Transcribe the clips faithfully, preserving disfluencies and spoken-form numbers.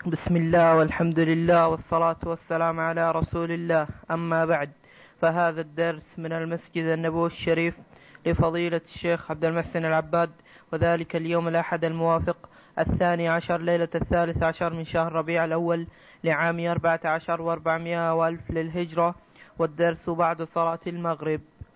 بسم الله والحمد لله والصلاة والسلام على رسول الله. أما بعد، فهذا الدرس من المسجد النبوي الشريف لفضيلة الشيخ عبد المحسن العباد، وذلك اليوم الأحد الموافق الثاني عشر ليلة الثالث عشر من شهر ربيع الأول لعام أربعة عشر وأربعمائة وألف للهجرة، والدرس بعد صلاة المغرب.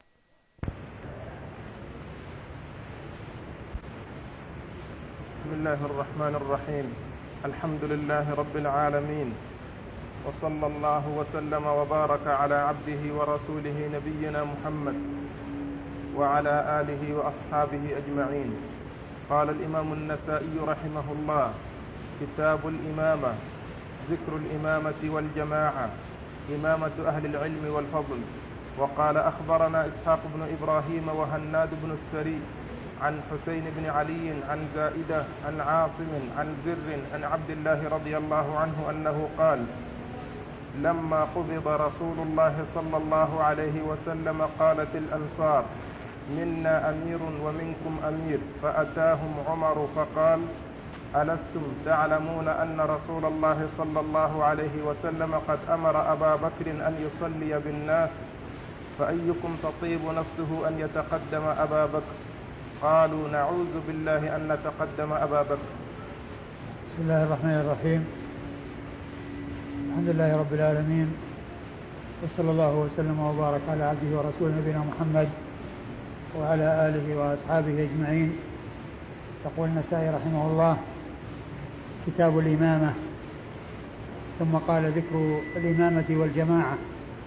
بسم الله الرحمن الرحيم. الحمد لله رب العالمين، وصلى الله وسلم وبارك على عبده ورسوله نبينا محمد وعلى آله وأصحابه أجمعين. قال الإمام النسائي رحمه الله: كتاب الإمامة، ذكر الإمامة والجماعة، إمامة أهل العلم والفضل. وقال: أخبرنا إسحاق بن إبراهيم وهناد بن السري عن حسين بن علي عن زائدة عن عاصم عن زر عن عبد الله رضي الله عنه أنه قال: لما قبض رسول الله صلى الله عليه وسلم قالت الأنصار: منا أمير ومنكم أمير. فأتاهم عمر فقال: ألستم تعلمون أن رسول الله صلى الله عليه وسلم قد أمر أبا بكر أن يصلي بالناس، فأيكم تطيب نفسه أن يتقدم أبا بكر؟ قالوا: نعوذ بالله أن نتقدم أبا بكر. بسم الله الرحمن الرحيم. الحمد لله رب العالمين، وصلى الله وسلم وبارك على عبده ورسوله نبينا محمد وعلى آله وأصحابه أجمعين. يقول النسائي رحمه الله: كتاب الإمامة. ثم قال: ذكر الإمامة والجماعة.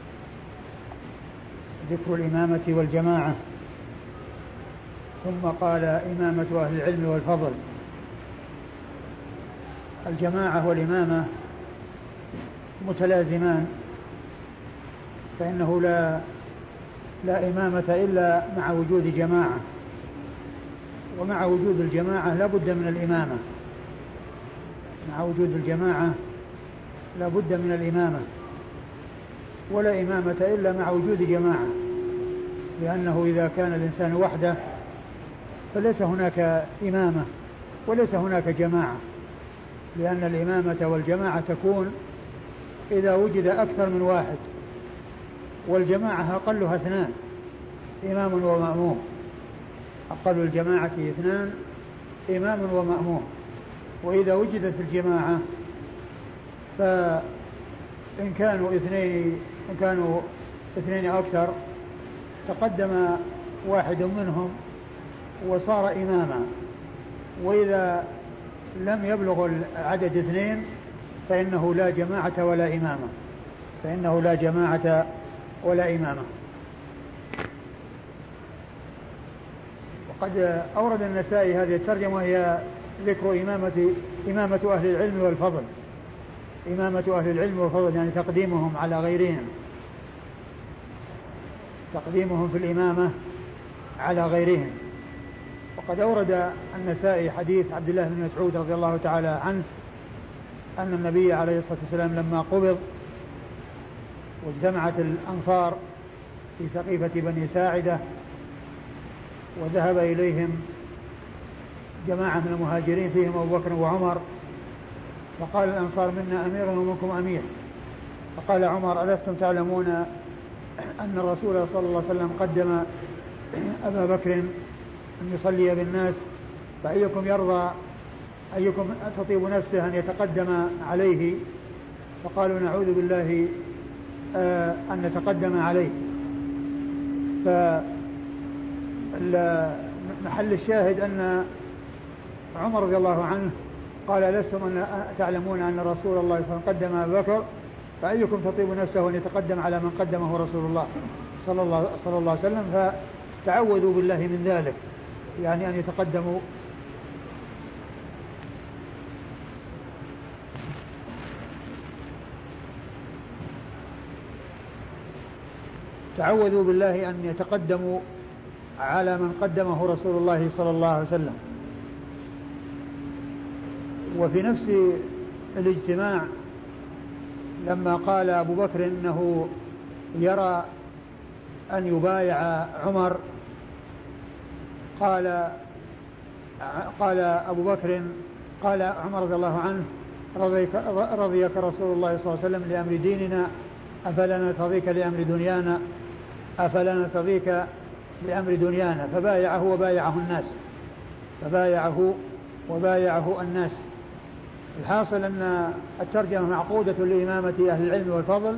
ذكر الإمامة والجماعة. ثم قال: إمامة أهل العلم والفضل. الجماعة والإمامة متلازمان، فإنه لا لا إمامة إلا مع وجود جماعة، ومع وجود الجماعة لا بد من الإمامة. مع وجود الجماعة لا بد من الإمامة، ولا إمامة إلا مع وجود جماعة، لأنه إذا كان الإنسان وحده فليس هناك إمامة وليس هناك جماعة، لأن الإمامة والجماعة تكون إذا وجد أكثر من واحد، والجماعة أقلها اثنان، إمام ومأموم. أقل الجماعة اثنان، إمام ومأموم. وإذا وجدت الجماعة فإن كانوا اثنين إن كانوا اثنين أكثر تقدم واحد منهم وصار إماما، وإذا لم يبلغ العدد اثنين فإنه لا جماعة ولا إمامة فإنه لا جماعة ولا إمامة. وقد أورد النسائي هذه الترجمة وهي ذكر إمامة إمامة أهل العلم والفضل. إمامة أهل العلم والفضل يعني تقديمهم على غيرهم، تقديمهم في الإمامة على غيرهم. وقد أورد النسائي حديث عبد الله بن مسعود رضي الله تعالى عنه أن النبي عليه الصلاة والسلام لما قبض واجتمعت الأنصار في سقيفة بني ساعدة وذهب إليهم جماعة من المهاجرين فيهم أبو بكر وعمر، فقال الأنصار: منا أمير ومنكم أمير. فقال عمر: ألستم تعلمون أن الرسول صلى الله عليه وسلم قدم أبا بكر أن يصلي بالناس، فأيكم يرضى أيكم تطيب نفسه أن يتقدم عليه؟ فقالوا: نعوذ بالله أن نتقدم عليه. فمحل الشاهد أن عمر رضي الله عنه قال: لستم أن تعلمون أن رسول الله صلى الله عليه وسلم قدم أبا بكر، فأيكم تطيب نفسه أن يتقدم على من قدمه رسول الله صلى الله, صلى الله عليه وسلم؟ فتعوذوا بالله من ذلك، يعني أن يتقدموا. تعوذوا بالله أن يتقدموا على من قدمه رسول الله صلى الله عليه وسلم. وفي نفس الاجتماع لما قال أبو بكر إنه يرى أن يبايع عمر، قال قال أبو بكر قال عمر رضي الله عنه: رضيك, رضيك رسول الله صلى الله عليه وسلم لأمر ديننا أفلا نرتضيك لأمر دنيانا أفلا نرتضيك لأمر دنيانا. فبايعه وبايعه الناس فبايعه وبايعه الناس. الحاصل أن الترجمة معقودة لإمامة أهل العلم والفضل.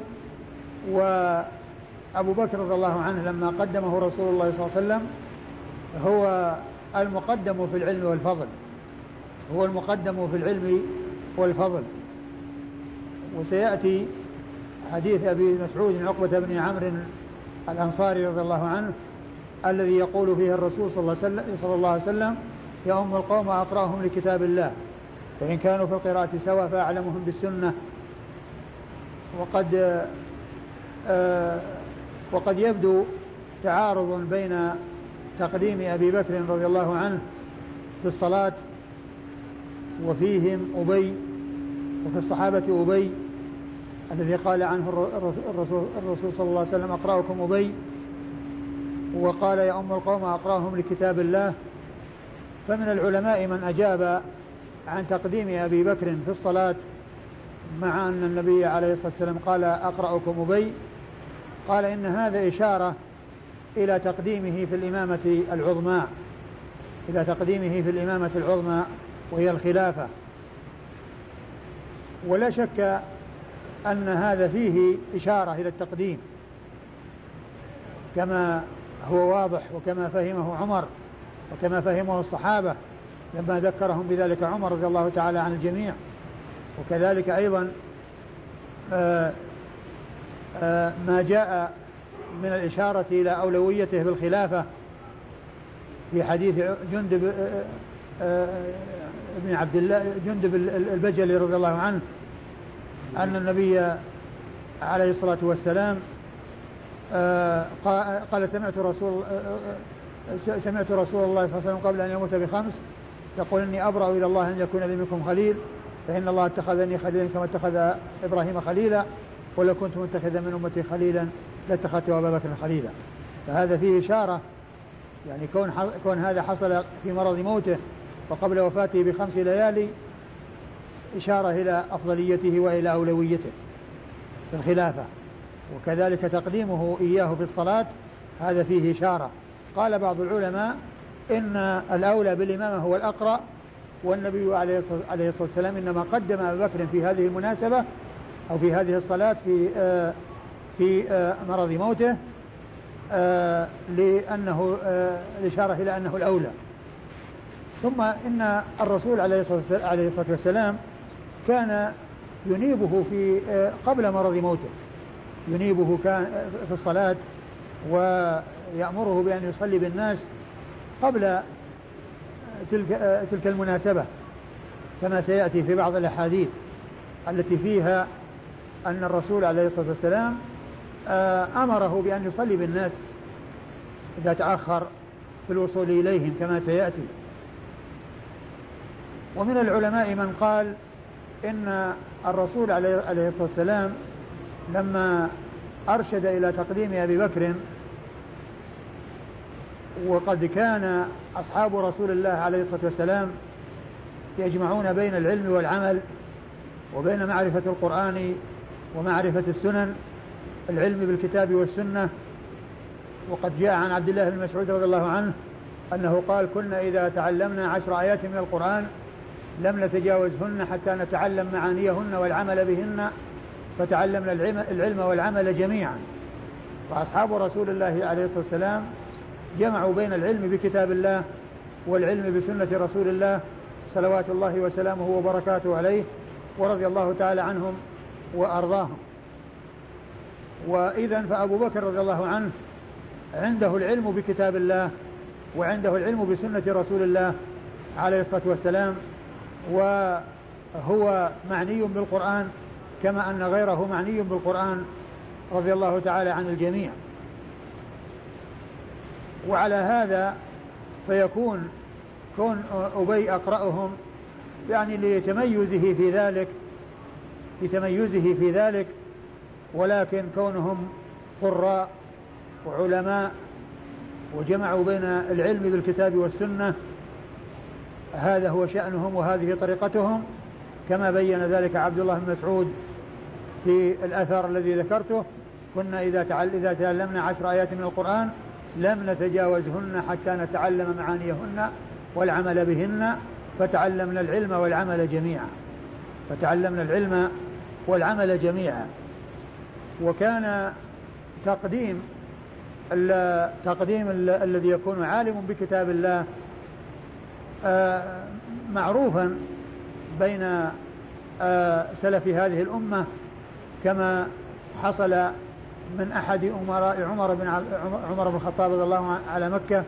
وأبو بكر رضي الله عنه لما قدمه رسول الله صلى الله عليه وسلم هو المقدم في العلم والفضل هو المقدم في العلم والفضل. وسيأتي حديث أبي مسعود عقبة بن عمرو الأنصاري رضي الله عنه الذي يقول فيه الرسول صلى الله عليه وسلم يؤم القوم وأقرأهم لكتاب الله فإن كانوا في القراءة سوا فأعلمهم بالسنة. وقد آه وقد يبدو تعارض بين تقديم أبي بكر رضي الله عنه في الصلاة وفيهم أبي وفي الصحابة أبي الذي قال عنه الرسول, الرسول صلى الله عليه وسلم أقرأكم أبي وقال يا أم القوم أقرأهم لكتاب الله. فمن العلماء من أجاب عن تقديم أبي بكر في الصلاة مع أن النبي عليه الصلاة والسلام قال أقرأكم أبي. قال إن هذا إشارة إلى تقديمه في الإمامة العظمى إلى تقديمه في الإمامة العظمى وهي الخلافة. ولا شك أن هذا فيه إشارة إلى التقديم كما هو واضح وكما فهمه عمر وكما فهمه الصحابة لما ذكرهم بذلك عمر رضي الله تعالى عن الجميع. وكذلك أيضا آآ آآ ما جاء من الإشارة إلى أولويته بالخلافة في حديث جندب ابن عبد الله جندب البجلي رضي الله عنه أن النبي عليه الصلاة والسلام قال سمعت رسول سمعت رسول الله صلى الله عليه وسلم قبل أن يموت بخمس يقول إني أبرأ إلى الله أن يكون لي منكم خليل فإن الله اتخذني خليلا كما اتخذ إبراهيم خليلا ولو كنت متخذا من أمتي خليلا لاتخذت أبا بكر خليلا. فهذا فيه إشارة يعني كون, كون هذا حصل في مرض موته وقبل وفاته بخمس ليالي إشارة إلى أفضليته وإلى أولويته في الخلافة. وكذلك تقديمه إياه في الصلاة هذا فيه إشارة. قال بعض العلماء إن الأولى بالإمامة هو الأقرأ والنبي عليه الصلاة والسلام إنما قدم أبا بكر في هذه المناسبة أو في هذه الصلاة في آه في آه مرض موته آه لأنه آه الإشارة إلى أنه الأولى. ثم إن الرسول عليه الصلاة والسلام كان ينيبه في آه قبل مرض موته ينيبه كان في الصلاة ويأمره بأن يصلي بالناس قبل تلك, آه تلك المناسبة كما سيأتي في بعض الأحاديث التي فيها أن الرسول عليه الصلاة والسلام أمره بأن يصلي بالناس إذا تأخر في الوصول إليهم كما سيأتي. ومن العلماء من قال إن الرسول عليه الصلاة والسلام لما أرشد إلى تقديم أبي بكر وقد كان أصحاب رسول الله عليه الصلاة والسلام يجمعون بين العلم والعمل وبين معرفة القرآن ومعرفة السنن العلم بالكتاب والسنة. وقد جاء عن عبد الله بن مسعود رضي الله عنه أنه قال كنا إذا تعلمنا عشر آيات من القرآن لم نتجاوزهن حتى نتعلم معانيهن والعمل بهن فتعلمنا العلم والعمل جميعا. وأصحاب رسول الله عليه الصلاة والسلام جمعوا بين العلم بكتاب الله والعلم بسنة رسول الله صلوات الله وسلامه وبركاته عليه ورضي الله تعالى عنهم وأرضاهم. وإذن فأبو بكر رضي الله عنه عنده العلم بكتاب الله وعنده العلم بسنة رسول الله عليه الصلاة والسلام وهو معني بالقرآن كما أن غيره معني بالقرآن رضي الله تعالى عن الجميع. وعلى هذا فيكون كون أبي أقرأهم يعني لتميزه في ذلك لتميزه في ذلك ولكن كونهم قراء وعلماء وجمعوا بين العلم بالكتاب والسنة هذا هو شأنهم وهذه طريقتهم كما بين ذلك عبد الله بن مسعود في الأثر الذي ذكرته: كنا إذا إذا تعلمنا عشر آيات من القرآن لم نتجاوزهن حتى نتعلم معانيهن والعمل بهن، فتعلمنا العلم والعمل جميعا فتعلمنا العلم والعمل جميعا. وكان تقديم التقديم الذي يكون عالم بكتاب الله معروفا بين سلف هذه الأمة، كما حصل من أحد أمراء عمر بن عمر بن الخطاب رضي الله عنه على مكة،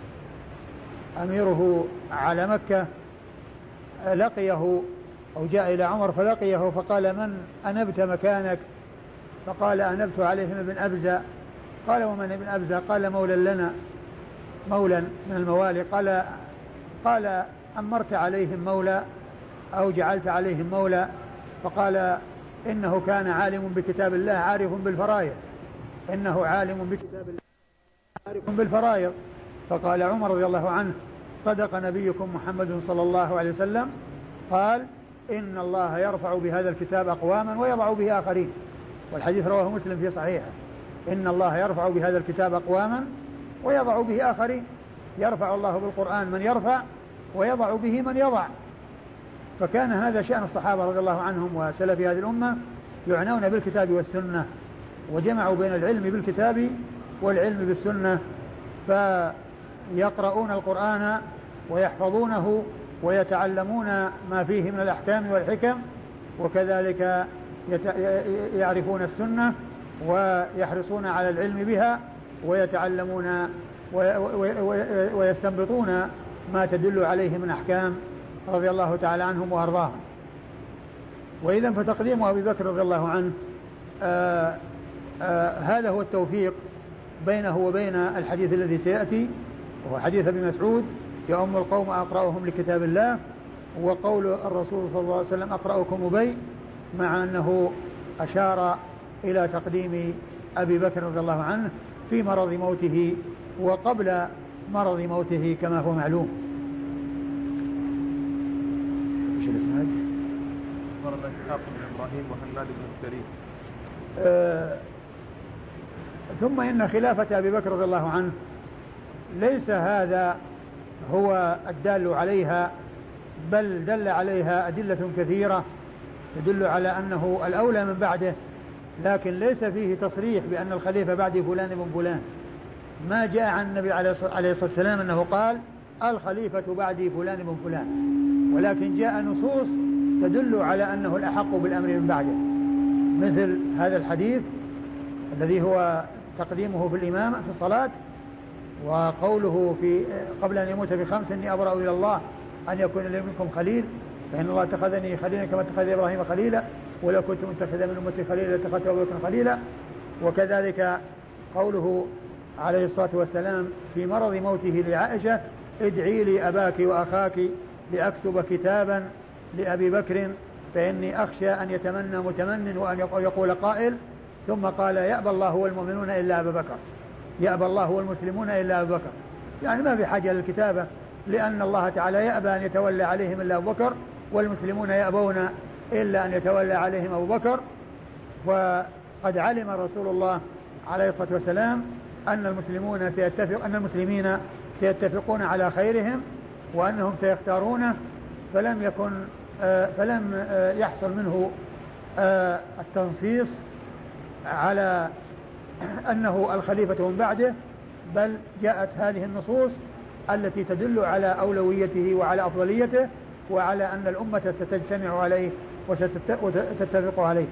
أميره على مكة، لقيه أو جاء إلى عمر فلقيه فقال: من أنبت مكانك؟ فقال: أنبت عليهم ابن أبزة. قال: ومن ابن أبزة؟ قال: مولى لنا، مولى من الموالي. قال قال أمرت عليهم مولى أو جعلت عليهم مولى؟ فقال: إنه كان عالم بكتاب الله عارف بالفرائض إنه عالم بكتاب الله عارف بالفرائض. فقال عمر رضي الله عنه: صدق نبيكم محمد صلى الله عليه وسلم، قال: إن الله يرفع بهذا الكتاب أقواما ويضع به آخرين. والحديث رواه مسلم في صحيحه: إن الله يرفع بهذا الكتاب أقواما ويضع به آخرين. يرفع الله بالقرآن من يرفع ويضع به من يضع. فكان هذا شأن الصحابة رضي الله عنهم وسلف هذه الأمة، يعنون بالكتاب والسنة، وجمعوا بين العلم بالكتاب والعلم بالسنة، فيقرؤون القرآن ويحفظونه ويتعلمون ما فيه من الأحكام والحكم، وكذلك يعرفون السنة ويحرصون على العلم بها ويتعلمون ويستنبطون ما تدل عليه من أحكام رضي الله تعالى عنهم وأرضاهم. وإذا فتقديم أبي بكر رضي الله عنه آآ آآ هذا هو التوفيق بينه وبين الحديث الذي سيأتي، وهو حديث ابن مسعود: يؤم القوم أقرأهم لكتاب الله. وقول الرسول صلى الله عليه وسلم: أقرأكم أبي، مع أنه أشار إلى تقديم أبي بكر رضي الله عنه في مرض موته وقبل مرض موته كما هو معلوم. ايش الاسناد؟ مرض إسحاق بن إبراهيم وهناد بن السري. آه ثم إن خلافة أبي بكر رضي الله عنه ليس هذا هو الدال عليها، بل دل عليها أدلة كثيرة تدل على أنه الأولى من بعده، لكن ليس فيه تصريح بأن الخليفة بعد فلان بن فلان. ما جاء عن النبي عليه الصلاة والسلام أنه قال: الخليفة بعد فلان بن فلان، ولكن جاء نصوص تدل على أنه الأحق بالأمر من بعده، مثل هذا الحديث الذي هو تقديمه في الإمام في الصلاة، وقوله في قبل أن يموت بخمس: إني أبرأ إلى الله أن يكون لي منكم خليل، فإن الله اتخذني خليلا كما اتخذ إبراهيم خليلا، ولو كنت متخذا من أمتي خليلا لاتخذت أبا بكر خليلا. وكذلك قوله عليه الصلاة والسلام في مرض موته لعائشة: ادعي لي أباك وأخاك لأكتب كتابا لأبي بكر فإني أخشى أن يتمنى متمن وأن يقول قائل. ثم قال: يأبى الله والمؤمنون إلا أبا بكر، يأبى الله والمسلمون إلا أبا بكر. يعني ما في حاجة للكتابة، لأن الله تعالى يأبى أن يتولى عليهم إلا أبو بكر، والمسلمون يأبون إلا أن يتولى عليهم أبو بكر. وقد علم رسول الله عليه الصلاة والسلام أن المسلمون سيتفق أن المسلمين سيتفقون على خيرهم وأنهم سيختارونه، فلم يكن آه فلم آه يحصل منه آه التنصيص على أنه الخليفة من بعده، بل جاءت هذه النصوص التي تدل على أولويته وعلى أفضليته وعلى أن الأمة ستجتمع عليه وستتفق عليه.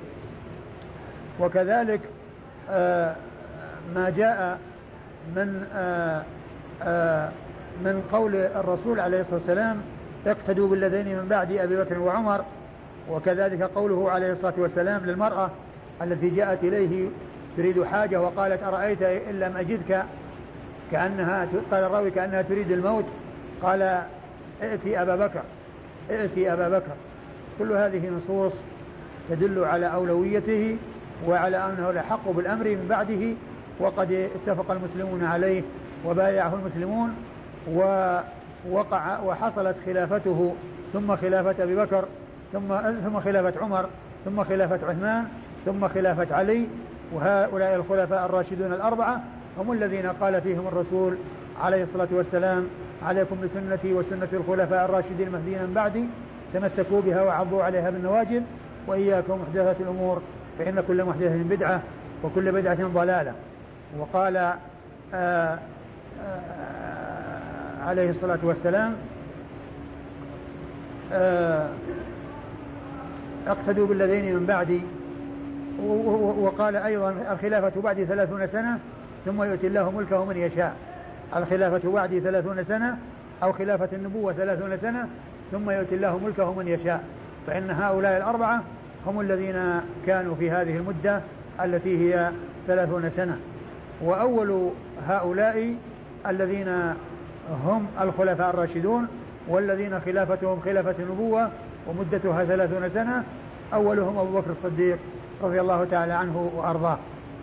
وكذلك آه ما جاء من آه آه من قول الرسول عليه الصلاة والسلام: اقتدوا بالذين من بعد أبي بكر وعمر. وكذلك قوله عليه الصلاة والسلام للمرأة التي جاءت إليه تريد حاجة وقالت: أرأيت إن لم أجدك، كأنها قال الراوي كأنها تريد الموت، قال: ائتي أبا بكر ائتي أبا بكر. كل هذه نصوص تدل على أولويته وعلى أنه الأحق بالأمر من بعده، وقد اتفق المسلمون عليه وبايعه ثم ثم خلافة عمر ثم خلافة عثمان ثم خلافة علي. وهؤلاء الخلفاء الراشدون الأربعة هم الذين قال فيهم الرسول عليه الصلاة والسلام: عليكم بسنتي وسنة الخلفاء الراشدين المهديين من بعدي، تمسكوا بها وعضوا عليها بالنواجذ، وإياكم محدثات الأمور فإن كل محدثة بدعة وكل بدعة ضلالة. وقال آآ آآ عليه الصلاة والسلام: اقتدوا بالذين من بعدي. وقال أيضا: الخلافة بعدي ثلاثون سنة ثم يؤتي الله ملكه من يشاء. الخلافة بعدي ثلاثون سنة أو خلافة النبوة ثلاثون سنة ثم يؤتي الله ملكه من يشاء. فإن هؤلاء الأربعة هم الذين كانوا في هذه المدة التي هي ثلاثون سنة. وأول هؤلاء الذين هم الخلفاء الراشدون والذين خلافتهم خلافة النبوة ومدتها ثلاثون سنة، أولهم أبو بكر الصديق رضي الله تعالى عنه وأرضاه.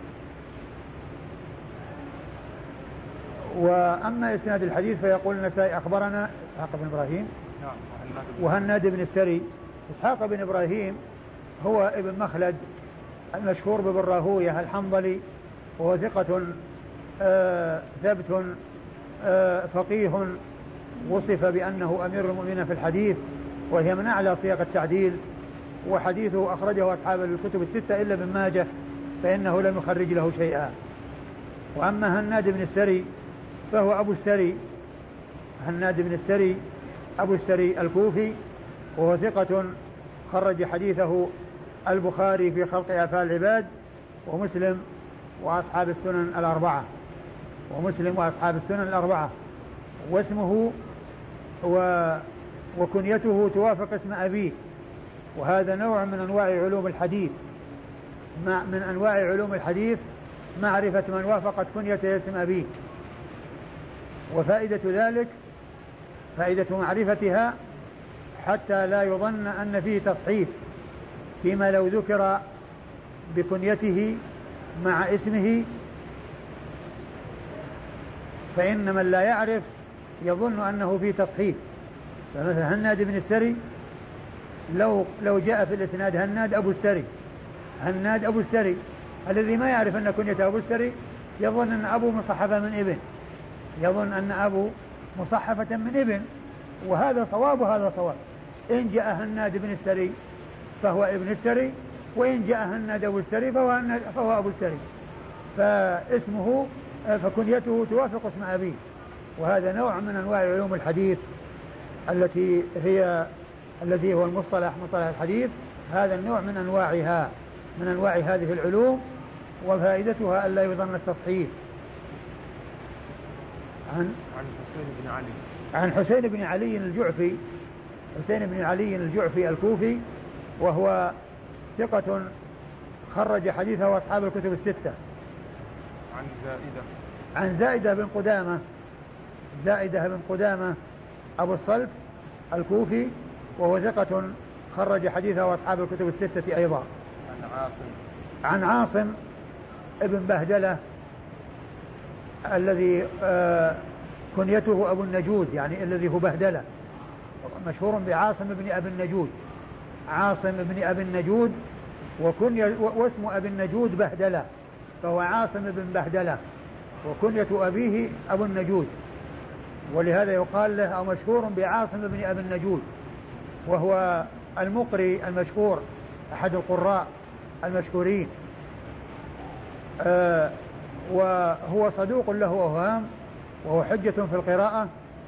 وأما إسناد الحديث فيقول النسائي: أخبرنا إسحاق بن إبراهيم وهناد بن السري. إسحاق بن إبراهيم هو ابن مخلد المشهور بابن راهويه الحنظلي، وهو ثقة آه ثبت آه فقيه، وصف بأنه أمير المؤمنين في الحديث، وهي من أعلى صيغ التعديل، وحديثه أخرجه أصحاب الكتب الستة إلا ابن ماجه فإنه لم يخرج له شيئا. وأما هناد بن السري فهو أبو السري، هناد بن السري أبو السري الكوفي، وهو ثقة خرج حديثه البخاري في خلق أفعال العباد ومسلم وأصحاب السنن الأربعة ومسلم وأصحاب السنن الأربعة. واسمه و وكنيته توافق اسم أبيه، وهذا نوع من أنواع علوم الحديث. من أنواع علوم الحديث معرفة من وافقت كنيته اسم أبيه. وفائدة ذلك فائدة معرفتها حتى لا يظن أن فيه تصحيف، فيما لو ذكر بكنيته مع اسمه فإن من لا يعرف يظن أنه فيه تصحيف. فمثلا هناد بن السري لو لو جاء في الإسناد هناد أبو السري، هناد أبو السري، الذي ما يعرف أن كنيته أبو السري يظن أن أبو مصحفة من ابن، يظن أن أبو مصحفة من ابن، وهذا صواب وهذا صواب. إن جاء هناد بن السري فهو ابن السري، وإن جاء هناد أبو السري فهو, فهو أبو السري، فاسمه فكنيته توافق اسم أبيه. وهذا نوع من أنواع علوم الحديث التي هي الذي هو المصطلح مصطلح الحديث. هذا النوع من أنواعها من أنواع هذه العلوم، وفائدتها ألا يظن التصحيح. عن عن حسين بن علي عن حسين بن علي الجعفي حسين بن علي الجعفي الكوفي، وهو ثقة خرج حديثه أصحاب الكتب الستة. عن زائدة عن زائدة بن قدامة زائدة بن قدامة أبو الصلب الكوفي، وهو ثقة خرج حديثه أصحاب الكتب الستة أيضا. عن عاصم عن عاصم ابن بهدلة الذي آه كنيته أبو النجود، يعني الذي هو بهدلة، مشهور بعاصم بن أبي النجود، عاصم بن أبي النجود، وكنية واسم أبي النجود بهدلة، فهو عاصم بن بهدلة، وكنية أبيه أبو النجود، ولهذا يقال له أو مشهور بعاصم بن أبي النجود. وهو المقري المشهور، أحد القراء المشهورين، آه وهو صدوق له أوهام، وهو حجة في القراءة،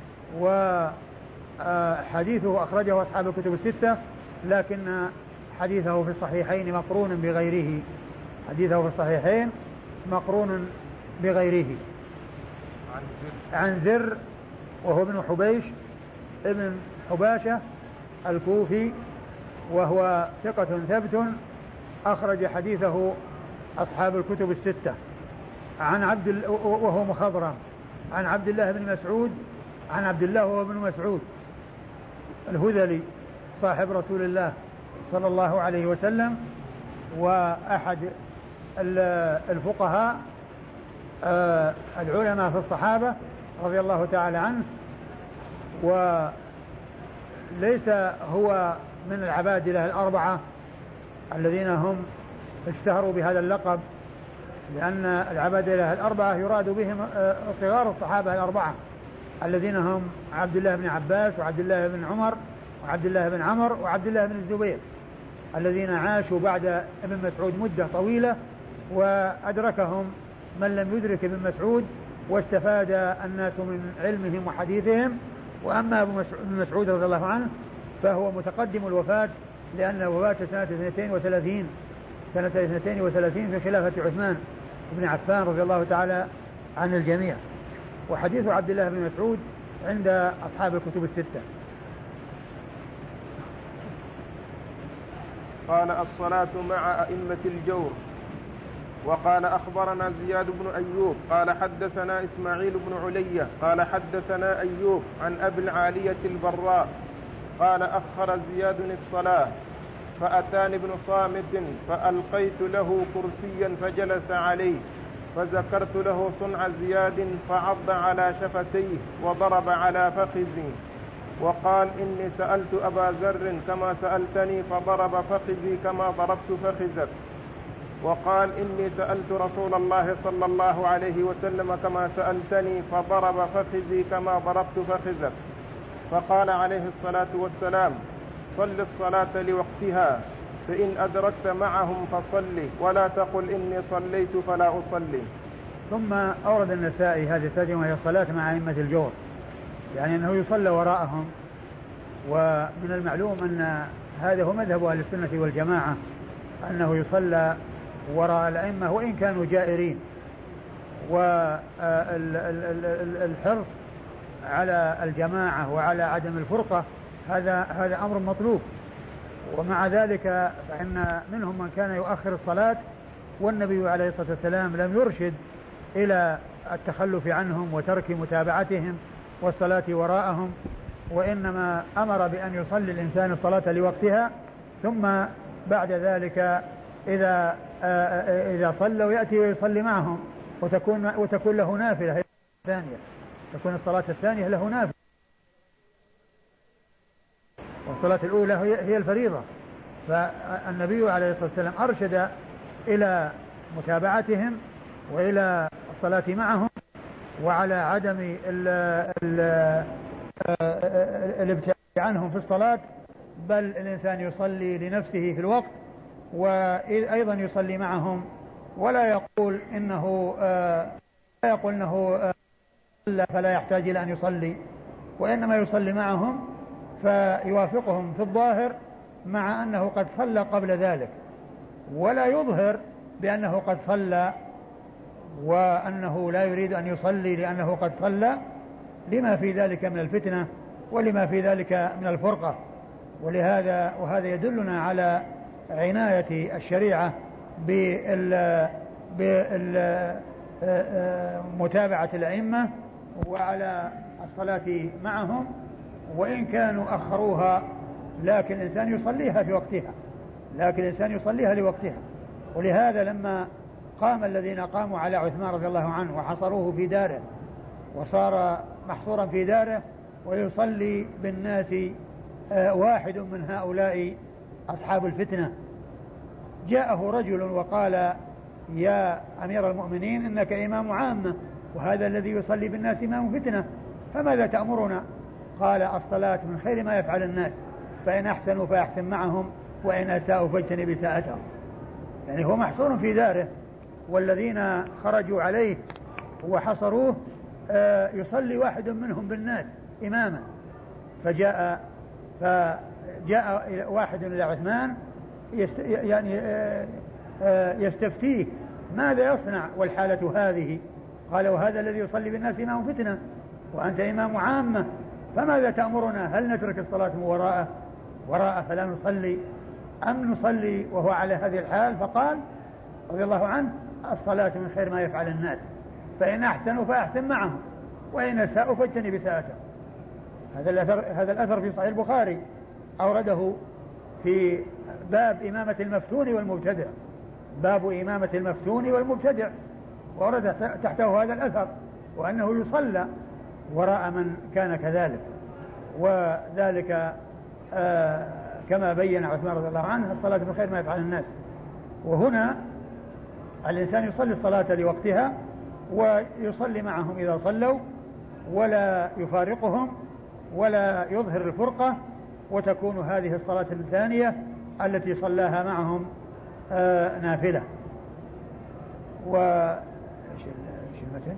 وحديثه أخرجه أصحاب الكتب الستة، لكن حديثه في الصحيحين مقرون بغيره حديثه في الصحيحين مقرون بغيره. عن زر, عن زر وهو ابن حبيش ابن حباشة الكوفي، وهو ثقة ثبت أخرج حديثه أصحاب الكتب الستة. عن عبد وهو مخضرم عن عبد الله بن مسعود عن عبد الله وهو ابن مسعود الهذلي صاحب رسول الله صلى الله عليه وسلم، وأحد الفقهاء العلماء في الصحابة رضي الله تعالى عنه، وليس هو من العبادلة الأربعة الذين هم اشتهروا بهذا اللقب، لأن العبادلة الأربعة يراد بهم صغار الصحابة الأربعة الذين هم عبد الله بن عباس وعبد الله بن عمر وعبد الله بن عمر وعبد الله بن الزبير، الذين عاشوا بعد ابن مسعود مدة طويلة وأدركهم من لم يدرك ابن مسعود، واستفاد الناس من علمهم وحديثهم. وأما ابن مسعود رضي الله عنه فهو متقدم الوفاة، لأن وفاته سنة اثنتين وثلاثين سنة اثنتين وثلاثين في خلافة عثمان بن عفان رضي الله تعالى عن الجميع. وحديث عبد الله بن مسعود عند أصحاب الكتب الستة. قال الصلاة مع أئمة الجور. وقال أخبرنا زياد بن أيوب قال حدثنا إسماعيل بن علية قال حدثنا أيوب عن أبي العالية البراء قال أخر زياد الصلاة فأتاني ابن صامت فألقيت له كرسيا فجلس عليه فذكرت له صنع زياد فعض على شفتيه وضرب على فخذي وقال إني سألت أبا ذر كما سألتني فضرب فخذي كما ضربت فخذك. وقال إني سألت رسول الله صلى الله عليه وسلم كما سألتني فضرب فخذي كما ضربت فخذك. فقال عليه الصلاة والسلام صل الصلاة لوقتها فإن أدركت معهم فصلي ولا تقل إني صليت فلا أصلي. ثم أورد النسائي هذه الترجمة وهي الصلاة مع أئمة الجور، يعني أنه يصلى وراءهم. ومن المعلوم أن هذا هو مذهب أهل السنة والجماعة، أنه يصلى وراء الأئمة وإن كانوا جائرين. والحرص على الجماعة وعلى عدم الفرقة هذا هذا أمر مطلوب. ومع ذلك فإن منهم من كان يؤخر الصلاة، والنبي عليه الصلاة والسلام لم يرشد إلى التخلف عنهم وترك متابعتهم والصلاة وراءهم، وإنما أمر بأن يصلي الإنسان الصلاة لوقتها، ثم بعد ذلك إذا إذا صلوا يأتي ويصلي معهم، وتكون وتكون له نافلة ثانية، تكون الصلاة الثانية له نافلة، والصلاة الأولى هي الفريضة. فالنبي عليه الصلاة والسلام أرشد إلى متابعتهم وإلى الصلاة معهم، وعلى عدم الابتعاد عنهم في الصلاة، بل الإنسان يصلي لنفسه في الوقت وأيضا يصلي معهم، ولا يقول إنه لا يقول إنه فلا يحتاج إلى أن يصلي، وإنما يصلي معهم فيوافقهم في الظاهر مع أنه قد صلى قبل ذلك، ولا يظهر بأنه قد صلى وأنه لا يريد أن يصلي لأنه قد صلى، لما في ذلك من الفتنة ولما في ذلك من الفرقة. ولهذا وهذا يدلنا على عناية الشريعة بمتابعة الأئمة وعلى الصلاة معهم، وإن كانوا أخروها لكن الإنسان يصليها في وقتها، لكن الإنسان يصليها لوقتها. ولهذا لما قام الذين قاموا على عثمان رضي الله عنه وحصروه في داره وصار محصورا في داره ويصلي بالناس واحد من هؤلاء أصحاب الفتنة، جاءه رجل وقال يا أمير المؤمنين إنك إمام عامة، وهذا الذي يصلي بالناس إمام فتنة، فماذا تأمرنا؟ قال الصلاة من خير ما يفعل الناس، فإن أحسنوا فأحسن معهم وإن أساءوا فاجتنب إساءتهم. يعني هو محصور في داره، والذين خرجوا عليه وحصروه يصلي واحد منهم بالناس إماما. فجاء فجاء واحد إلى عثمان يعني يستفتيه ماذا يصنع والحالة هذه؟ قال وهذا الذي يصلي بالناس إمام فتنة وأنت إمام عامة، فماذا تأمرنا؟ هل نترك الصلاة وراءه وراءه فلا نصلي أم نصلي وهو على هذه الحال؟ فقال رضي الله عنه الصلاة من خير ما يفعل الناس، فإن أحسنوا فأحسن معهم وإن أساءوا فاجتنب إساءتهم. هذا الأثر هذا الأثر في صحيح البخاري، أورده في باب إمامة المفتون والمبتدع، باب إمامة المفتون والمبتدع، وورد تحته هذا الأثر، وأنه يصلى وراء من كان كذلك. وذلك كما بين عثمان رضي الله عنه الصلاة بخير ما يفعل الناس. وهنا الإنسان يصلي الصلاة لوقتها ويصلي معهم إذا صلوا ولا يفارقهم ولا يظهر الفرقة، وتكون هذه الصلاة الثانية التي صلاها معهم آه نافلة. و ايش المتن؟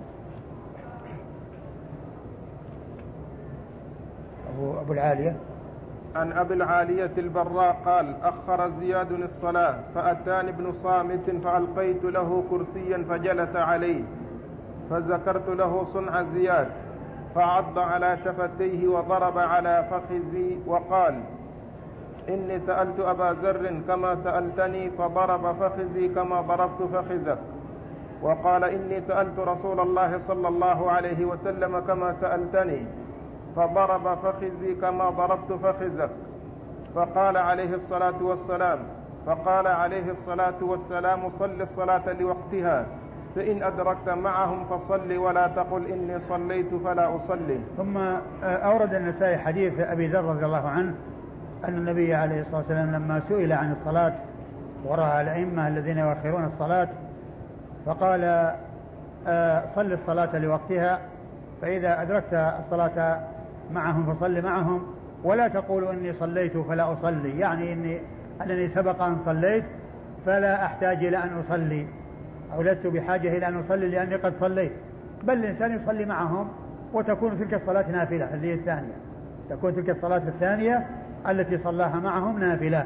أبو, أبو العالية عن أبي العالية البراء قال: أخر زياد الصلاة فأتاني ابن صامت فألقيت له كرسيا فجلس عليه، فذكرت له صنع زياد فعض على شفتيه وضرب على فخذي وقال: إني سألت أبا ذر كما سألتني فضرب فخذي كما ضربت فخذك، وقال: إني سألت رسول الله صلى الله عليه وسلم كما سألتني فضرب فخذي كما ضربت فخذك. فقال عليه الصلاة والسلام فقال عليه الصلاة والسلام صل الصلاة لوقتها، فإن أدركت معهم فصل ولا تقل إني صليت فلا أصلي. ثم أورد النسائي حديث أبي ذر رضي الله عنه أن النبي عليه الصلاة والسلام لما سئل عن الصلاة وراء الأئمة الذين يؤخرون الصلاة فقال: صل الصلاة لوقتها، فإذا أدركت الصلاة معهم فصل معهم، ولا تقول إني صليت فلا أصلي، يعني إني أنني سبق أن صليت فلا أحتاج إلى أن أصلي، أو لست بحاجة إلى أن أصلي لأني قد صليت، بل الإنسان يصلي معهم وتكون تلك الصلاة نافلة. اللي هي الثانية تكون تلك الصلاة الثانية التي صلاها معهم نافلة.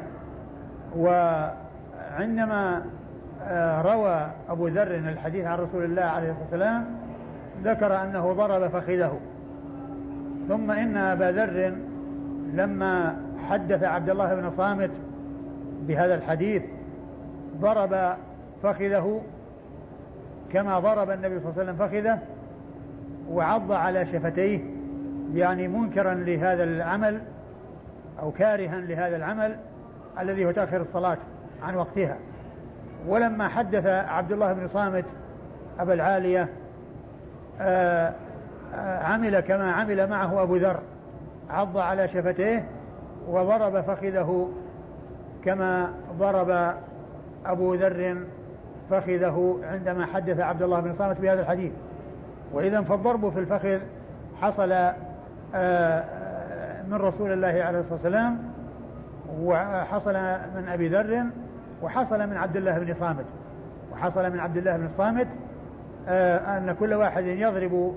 وعندما روى أبو ذر الحديث عن رسول الله عليه الصلاة والسلام ذكر أنه ضرب فخذه، ثم إن أبا ذر لما حدث عبد الله بن صامت بهذا الحديث ضرب فخذه كما ضرب النبي صلى الله عليه وسلم فخذه، وعض على شفتيه، يعني منكرا لهذا العمل أو كارها لهذا العمل الذي هو تأخير الصلاة عن وقتها. ولما حدث عبد الله بن صامت أبا العالية آآ آآ عمل كما عمل معه أبو ذر، عض على شفتيه وضرب فخذه كما ضرب أبو ذر فخذه عندما حدث عبد الله بن صامت بهذا الحديث. وإذا فالضرب في الفخذ حصل من رسول الله عليه الصلاة والسلام، وحصل من أبي ذر، وحصل من عبد الله بن صامت وحصل من عبد الله بن صامت أن كل واحد يضرب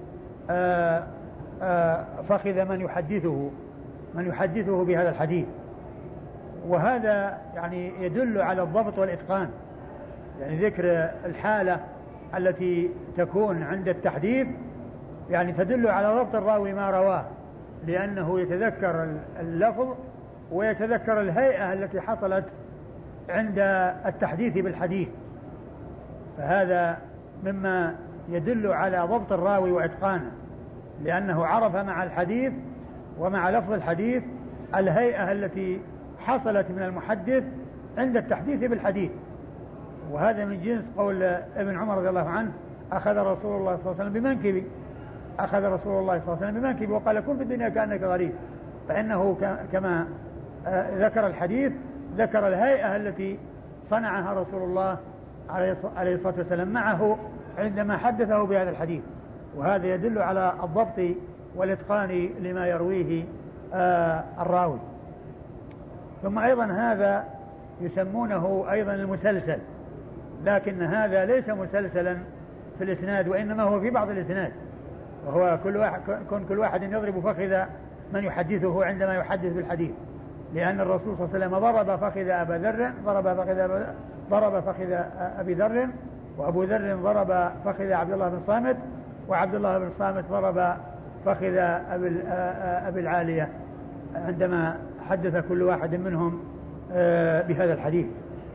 فخذ من يحدثه من يحدثه بهذا الحديث. وهذا يعني يدل على الضبط والإتقان، يعني ذكر الحالة التي تكون عند التحديث يعني تدل على ضبط الراوي ما رواه، لأنه يتذكر اللفظ ويتذكر الهيئة التي حصلت عند التحديث بالحديث، فهذا مما يدل على ضبط الراوي وإتقانه، لأنه عرف مع الحديث ومع لفظ الحديث الهيئة التي حصلت من المحدث عند التحديث بالحديث. وهذا من جنس قول ابن عمر رضي الله عنه: أخذ رسول الله صلى الله عليه وسلم بمنكبي أخذ رسول الله صلى الله عليه وسلم بمنكبي وقال: كن في الدنيا كأنك غريب. فإنه كما ذكر الحديث ذكر الهيئة التي صنعها رسول الله عليه الصلاة والسلام معه عندما حدثه بهذا الحديث، وهذا يدل على الضبط والإتقان لما يرويه الراوي. ثم أيضا هذا يسمونه أيضا المسلسل، لكن هذا ليس مسلسلا في الإسناد، وإنما هو في بعض الإسناد، وهو كل واحد كن كل واحد يضرب فخذ من يحدثه عندما يحدث بالحديث، لأن الرسول صلى الله عليه وسلم ضرب فخذ أبا ذر ضرب فخذ ضرب فخذ أبي ذر، وأبو ذر ضرب فخذ عبد الله بن صامت، وعبد الله بن صامت ضرب فخذ أبي, أبي العالية عندما حدث كل واحد منهم بهذا الحديث.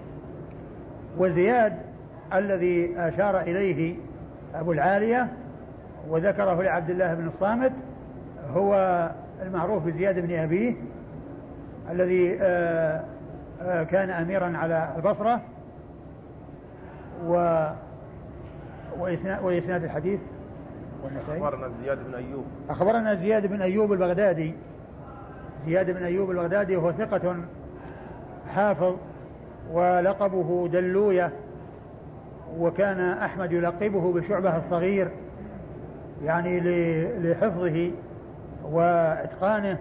وزياد الذي أشار إليه أبو العالية وذكره لعبد الله بن الصامت هو المعروف بزياد بن أبيه الذي كان أميرا على البصرة. و وإسناد الحديث أخبرنا زياد بن أيوب أخبرنا زياد بن أيوب البغدادي زياد بن أيوب البغدادي وهو ثقة حافظ ولقبه دلوية، وكان أحمد يلقبه بشعبة الصغير يعني لحفظه وإتقانه.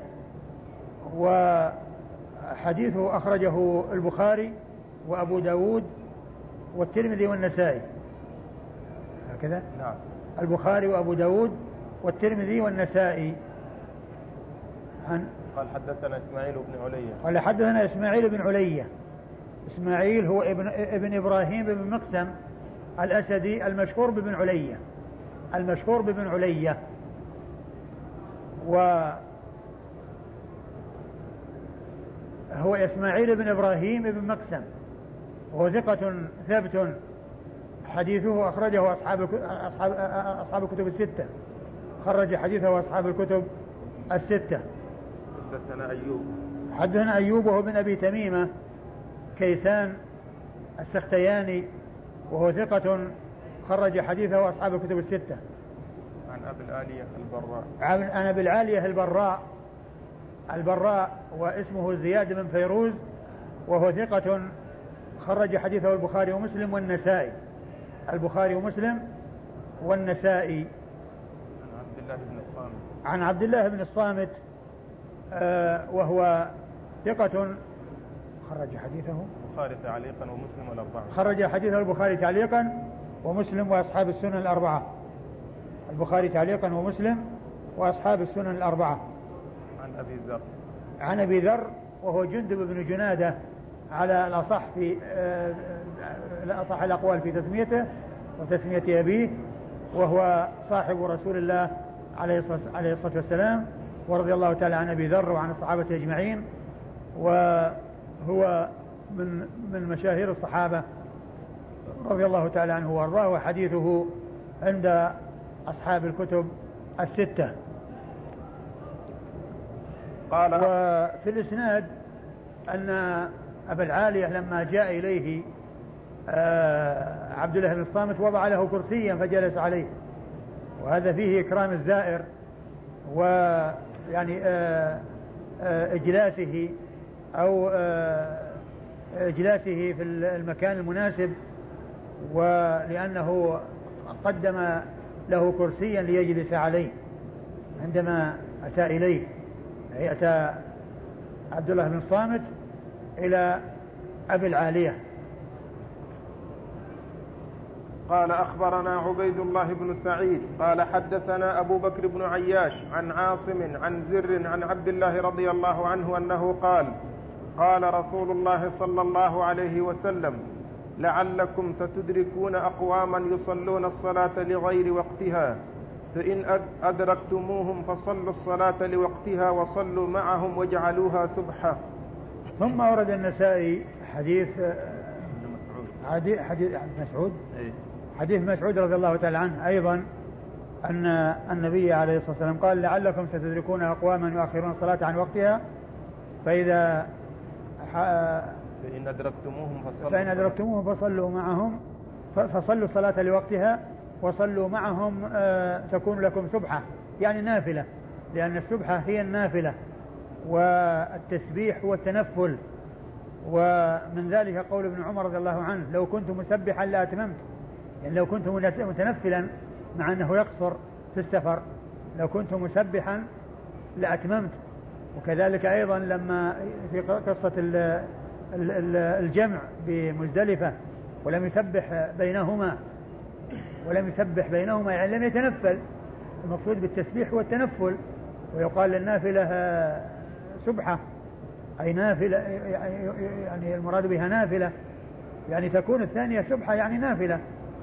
وحديثه أخرجه البخاري وأبو داود والترمذي والنسائي، هكذا نعم. البخاري وأبو داود والترمذي والنسائي. عن قال حدثنا إسماعيل بن علية قال حدثنا إسماعيل بن علية. إسماعيل هو ابن, ابن إبراهيم بن مقسم الأسدي المشهور بابن علية، المشهور بابن علية. وهو إسماعيل بن إبراهيم بن مقسم، وهو ثقة ثبت، حديثه أخرجه أصحاب أصحاب أصحاب الكتب الستة، خرج حديثه أصحاب الكتب الستة. حدثنا أيوب حدثنا أيوب وهو بن أبي تميمة كيسان السختياني، وهو ثقة خرج حديثه أصحاب الكتب الستة. عن أبي العالية البراء عن أبي العالية البراء البراء واسمه زياد بن فيروز، وهو ثقة خرج حديثه البخاري ومسلم والنسائي، البخاري ومسلم والنسائي. عن عبد الله بن الصامت عن عبد الله بن الصامت آه وهو ثقة خرج حديثه البخاري تعليقا ومسلم والأربعة، خرج حديثه البخاري تعليقا ومسلم وأصحاب السنن الأربعة، البخاري تعليقا ومسلم وأصحاب السنن الأربعة. عن أبي ذر عن أبي ذر وهو جندب بن جنادة على الأصح في الأصح الأقوال في تسميته وتسمية أبيه، وهو صاحب رسول الله عليه الصلاة والسلام، ورضي الله تعالى عن أبي ذر وعن الصحابة أجمعين، وهو من من مشاهير الصحابة رضي الله تعالى عنه وارضاه، وحديثه عند أصحاب الكتب الستة. قال وفي الإسناد أن أبا العالية لما جاء إليه عبد الله بن الصامت وضع له كرسيا فجلس عليه، وهذا فيه إكرام الزائر ويعني إجلاسه أو إجلاسه في المكان المناسب، ولأنه قدم له كرسيا ليجلس عليه عندما أتى إليه. أتى عبد الله بن الصامت إلى أبي العالية. قال أخبرنا عبيد الله بن سعيد قال حدثنا أبو بكر بن عياش عن عاصم عن زر عن عبد الله رضي الله عنه أنه قال قال رسول الله صلى الله عليه وسلم لعلكم ستدركون أقواما يصلون الصلاة لغير وقتها، فإن أدركتموهم فصلوا الصلاة لوقتها وصلوا معهم واجعلوها سبحة. ثم ورد النسائي حديث حديث حديث مسعود حديث مسعود رضي الله تعالى عنه أيضا أن النبي عليه الصلاة والسلام قال لعلكم ستدركون أقواما يؤخرون الصلاة عن وقتها، فإذا فإن أدركتموهم فصلوا, فإن أدركتموهم فصلوا معهم فصلوا الصلاة لوقتها وصلوا معهم آه تكون لكم سبحة، يعني نافلة، لأن السبحة هي النافلة والتسبيح هو التنفل. ومن ذلك قول ابن عمر رضي الله عنه لو كنت مسبحا لأتممت، يعني لو كنت متنفلا مع أنه يقصر في السفر لو كنت مسبحا لأتممت. وكذلك أيضا لما في قصة الجمع بمزدلفة ولم يسبح بينهما ولم يسبح بينهما يعني لم يتنفل، المقصود بالتسبيح هو التنفل، ويقال للنافلة سبحة أي نافلة، يعني المراد بها نافلة يعني تكون الثانية سبحة يعني نافلة.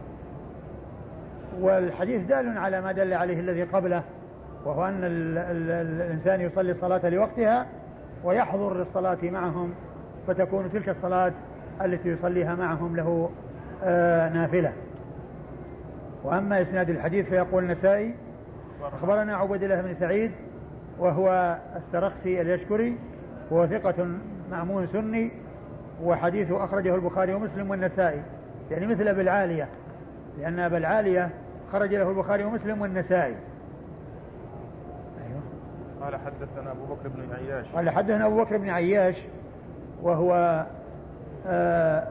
والحديث دال على ما دل عليه الذي قبله، وهو أن ال ال الإنسان يصلي الصلاة لوقتها ويحضر للصلاة معهم، فتكون تلك الصلاة التي يصليها معهم له آه نافلة. وأما إسناد الحديث فيقول النسائي أخبرنا عبد الله بن سعيد وهو السرخسي اليشكري وهو ثقة مأمون سني، وحديثه أخرجه البخاري ومسلم والنسائي، يعني مثل أبي العالية، لأن أبا العالية خرج له البخاري ومسلم والنسائي. قال حدثنا أبو بكر بن عياش قال حدثنا أبو بكر بن عياش وهو آه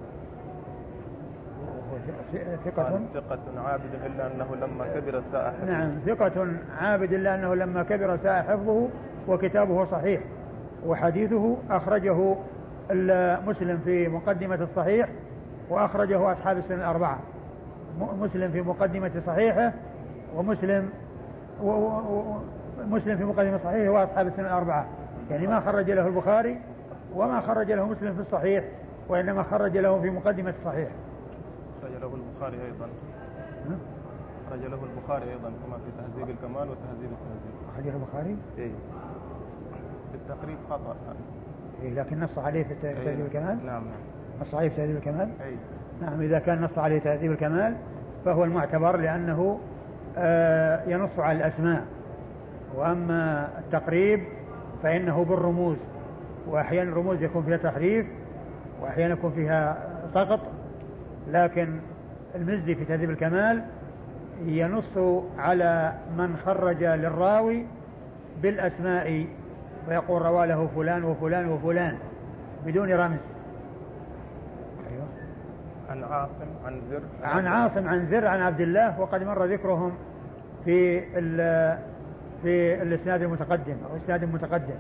ثقة ثقة عابد إلا أنه لما كبر ساء حفظه. نعم ثقة عابد إلا أنه لما كبر ساء حفظه وكتابه صحيح، وحديثه أخرجه مسلم في مقدمة الصحيح وأخرجه أصحاب السنن الأربعة، مسلم في مقدمة صحيحه ومسلم ومسلم في مقدمة صحيحه وأصحاب السنن الأربعة، يعني ما خرج له البخاري وما خرج له مسلم في الصحيح، وإنما خرج له في مقدمة الصحيح. خرج له البخاري أيضا خرج له البخاري أيضا كما في تهذيب الكمال وتهذيب التهذيب. خرج له البخاري؟ إيه بالتقريب خطأ. إيه لكن نص عليه في تهذيب الكمال؟ نعم نعم نص عليه في تهذيب الكمال؟ أي نعم إذا كان نص عليه تهذيب الكمال فهو المعتبر، لأنه آه ينص على الأسماء، وأما التقريب فإنه بالرموز، وأحيانا الرموز يكون فيها تحريف وأحيانا يكون فيها سقط، لكن المزي في تهذيب الكمال ينص على من خرج للراوي بالأسماء ويقول روى له فلان وفلان وفلان بدون رمز. أيوة. عن عاصم عن زر عن عاصم عن زر عن عبد الله، وقد مر ذكرهم في في الاسناد المتقدم أو الاسناد المتقدم.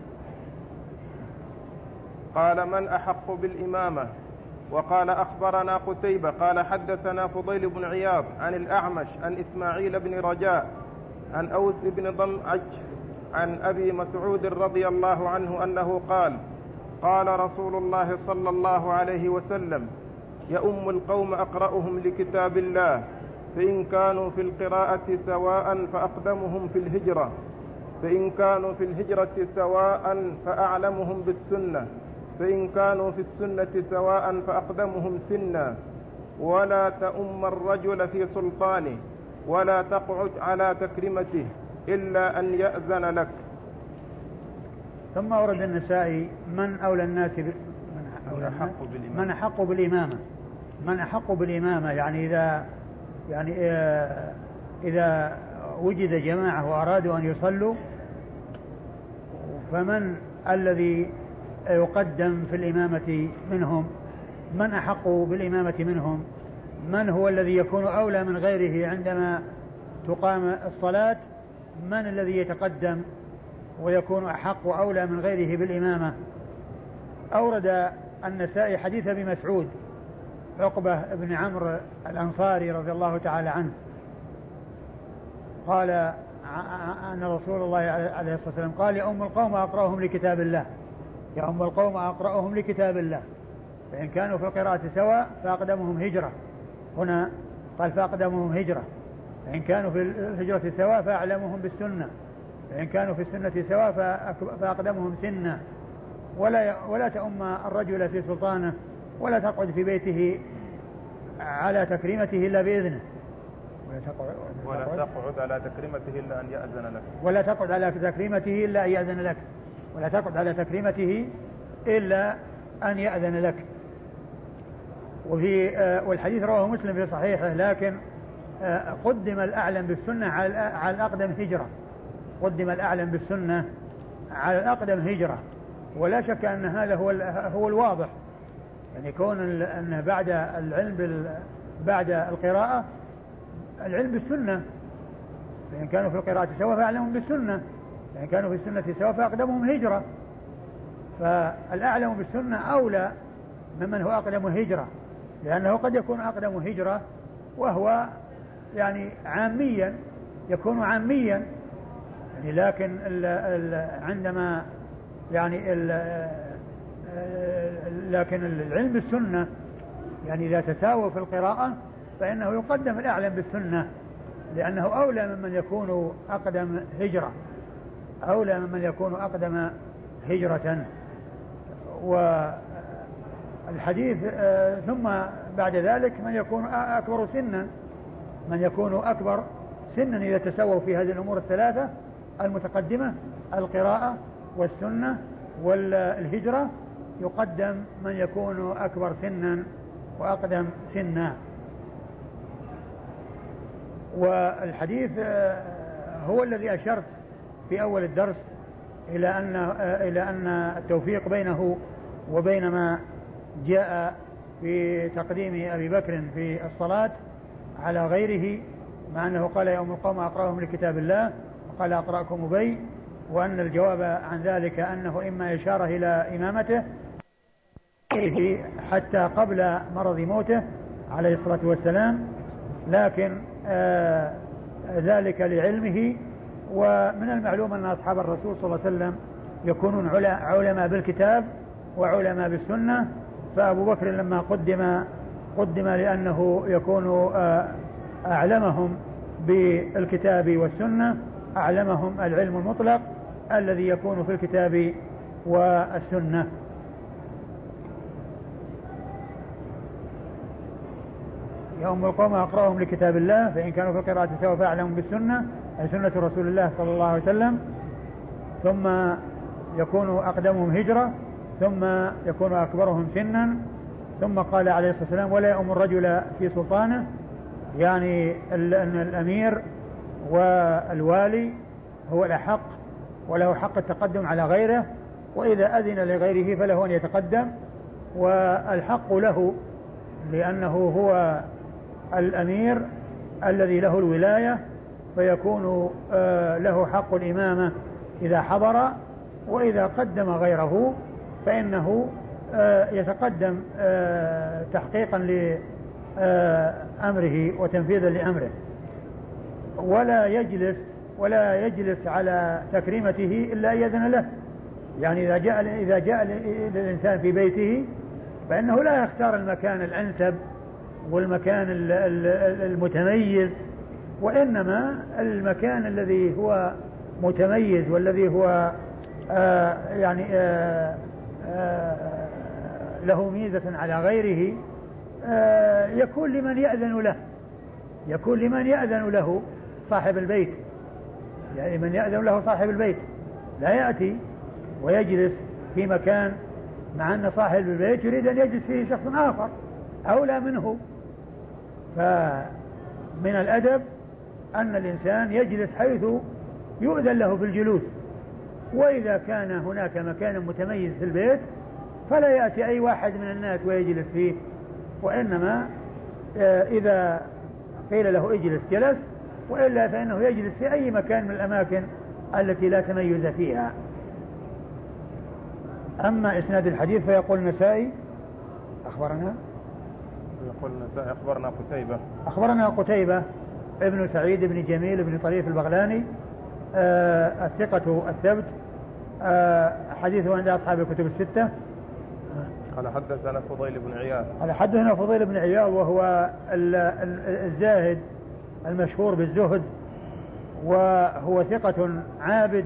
قال من أحق بالإمامة؟ وقال أخبرنا قتيبة قال حدثنا فضيل بن عياض عن الأعمش عن إسماعيل بن رجاء عن أوس بن ضمعج عن أبي مسعود رضي الله عنه أنه قال قال رسول الله صلى الله عليه وسلم يؤم القوم أقرأهم لكتاب الله، فإن كانوا في القراءة سواء فأقدمهم في الهجرة، فإن كانوا في الهجرة سواء فأعلمهم بالسنة، فإن كانوا في السنة سواء فأقدمهم سنا، ولا تؤم الرجل في سلطانه، ولا تقعد على تكريمته إلا أن يأذن لك. ثم أورد النسائي من أولى الناس ب... من أحق بالإمامة من أحق بالإمامة من أحق بالإمامة يعني إذا يعني إذا وجد جماعة وأرادوا أن يصلوا، فمن الذي يقدم في الإمامة منهم؟ من أحق بالإمامة منهم؟ من هو الذي يكون أولى من غيره عندما تقام الصلاة؟ من الذي يتقدم ويكون أحق أولى من غيره بالإمامة؟ أورد النسائي حديث أبي مسعود عقبة بن عمرو الأنصاري رضي الله تعالى عنه قال أن رسول الله عليه الصلاة والسلام قال يا أم القوم أقرأهم لكتاب الله يا أم القوم أقرأهم لكتاب الله، فإن كانوا في القراءة سواء فأقدمهم هجرة، هنا قال فأقدمهم هجرة، فإن كانوا في الهجرة سواء فأعلمهم بالسنة، فإن كانوا في السنة سواء فأقدمهم سنا، ولا ولا تؤم الرجل في سلطانه، ولا تقعد في بيته على تكريمته إلا بإذنه، ولا تقعد, ولا تقعد على تكريمته إلا أن يأذن لك ولا تقعد على تكريمته إلا أن يأذن لك ولا تقعد على تكريمته إلا أن يأذن لك. وفي والحديث رواه مسلم في صحيحه، لكن قدم الأعلم بالسنة على الأقدم هجرة قدم الأعلم بالسنة على الأقدم هجرة ولا شك أن هذا هو هو الواضح، يعني كون أن بعد العلم بعد القراءة العلم بالسنة، فإن كانوا في القراءة سواء فأعلمهم بالسنة، فإن كانوا في السنة سواء فأقدمهم هجرة، فالأعلم بالسنة أولى ممن هو أقدم هجرة، لأنه قد يكون أقدم هجرة وهو يعني عاميا يكون عاميا يعني، لكن ال ال عندما يعني ال لكن العلم بالسنة يعني إذا تساووا في القراءة فإنه يقدم الأعلم بالسنة، لأنه أولى ممن يكون أقدم هجرة أولى ممن يكون أقدم هجرة. والحديث ثم بعد ذلك من يكون أكبر سنا من يكون أكبر سنا إذا تساووا في هذه الأمور الثلاثة المتقدمة القراءة والسنة والهجرة، يقدم من يكون أكبر سنا وأقدم سنا. والحديث هو الذي أشرت في أول الدرس إلى أن إلى أن التوفيق بينه وبين ما جاء في تقديم أبي بكر في الصلاة على غيره، مع أنه قال يوم القوم أقرأهم لكتاب الله وقال أقرأكم أبي، وأن الجواب عن ذلك أنه إما إشارة إلى إمامته حتى قبل مرض موته عليه الصلاة والسلام، لكن آه ذلك لعلمه. ومن المعلوم أن أصحاب الرسول صلى الله عليه وسلم يكونون علماء بالكتاب وعلماء بالسنة، فأبو بكر لما قدم قدم لأنه يكون أعلمهم بالكتاب والسنة، أعلمهم العلم المطلق الذي يكون في الكتاب والسنة. يوم القوم أقرأهم لكتاب الله فإن كانوا في القراءة سواء فأعلمهم بالسنة أي سنة رسول الله صلى الله عليه وسلم، ثم يكون أقدمهم هجرة، ثم يكون أكبرهم سنا، ثم قال عليه الصلاة والسلام ولا يؤم الرجل في سلطانه، يعني أن الأمير والوالي هو الأحق وله حق التقدم على غيره، وإذا أذن لغيره فله أن يتقدم، والحق له لأنه هو الأمير الذي له الولاية، فيكون له حق الإمامة إذا حضر، وإذا قدم غيره فإنه يتقدم تحقيقا لأمره وتنفيذا لأمره، ولا يجلس ولا يجلس على تكريمته إلا أن يأذن له. يعني إذا جاء إذا جاء الإنسان في بيته فإنه لا يختار المكان الأنسب والمكان المتميز، وإنما المكان الذي هو متميز والذي هو آه يعني آه آه له ميزة على غيره آه يكون لمن يأذن له يكون لمن يأذن له صاحب البيت، يعني من يأذن له صاحب البيت، لا يأتي ويجلس في مكان مع أن صاحب البيت يريد أن يجلس فيه شخص آخر أولى منه. فمن الأدب أن الإنسان يجلس حيث يؤذن له في الجلوس، وإذا كان هناك مكان متميز في البيت فلا يأتي أي واحد من الناس ويجلس فيه، وإنما إذا قيل له اجلس جلس، وإلا فإنه يجلس في أي مكان من الأماكن التي لا تميز فيها. أما إسناد الحديث فيقول النسائي أخبرنا يقول النسائي أخبرنا قتيبة أخبرنا قتيبة ابن سعيد بن جميل بن طريف البغلاني آه الثقة الثبت آه حديثه عند أصحاب الكتب الستة. قال حدثنا فضيل بن عياض قال حدثنا فضيل بن عياض وهو الزاهد المشهور بالزهد، وهو ثقة عابد،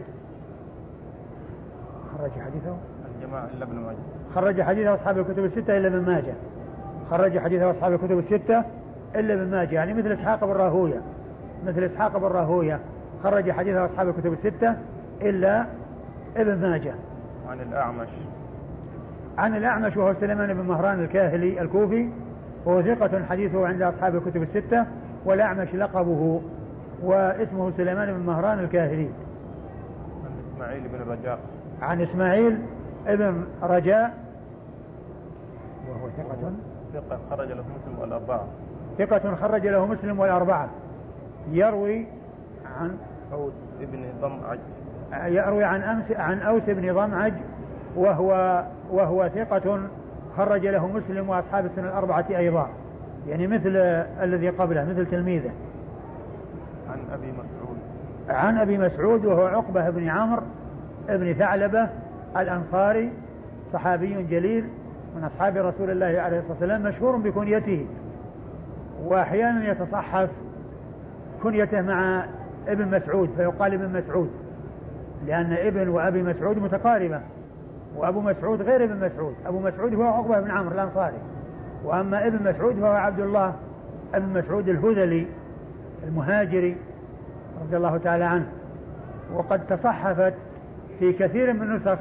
خرج حديثه الجماعة إلا ابن ماجه خرج حديثه أصحاب الكتب الستة إلا ابن ماجه خرج حديثه أصحاب الكتب الستة إلا ابن ماجه، يعني مثل إسحاق بن راهوية مثل إسحاق بن راهوية خرج حديثه أصحاب الكتب الستة إلا ابن ماجه. عن الأعمش عن الأعمش وهو سليمان بن مهران الكاهلي الكوفي، وهو ثقة حديثه عند أصحاب الكتب الستة، والأعمش لقبه واسمه سليمان بن مهران الكاهلي. عن إسماعيل بن رجاء عن إسماعيل ابن رجاء وهو ثقة ثقة خرج له مسلم والأربعة ثقة خرج له مسلم والأربعة. يروي عن أوس بن ضمعج يروي عن أمس عن أوس بن ضمعج وهو وهو ثقة خرج له مسلم وأصحاب السنة الأربعة أيضا، يعني مثل الذي قبله مثل تلميذه. عن أبي مسعود عن أبي مسعود وهو عقبة بن عمرو ابن ثعلبة الأنصاري، صحابي جليل من أصحاب رسول الله عليه الصلاة والسلام، مشهور بكنيته، وأحيانا يتصحف كنيته مع ابن مسعود فيقال ابن مسعود، لأن ابن وأبي مسعود متقاربة، وأبو مسعود غير ابن مسعود. أبو مسعود هو عقبة بن عمرو الأنصاري، وأما ابن مسعود هو عبد الله ابن مسعود الهذلي المهاجري رضي الله تعالى عنه. وقد تصحفت في كثير من نسخ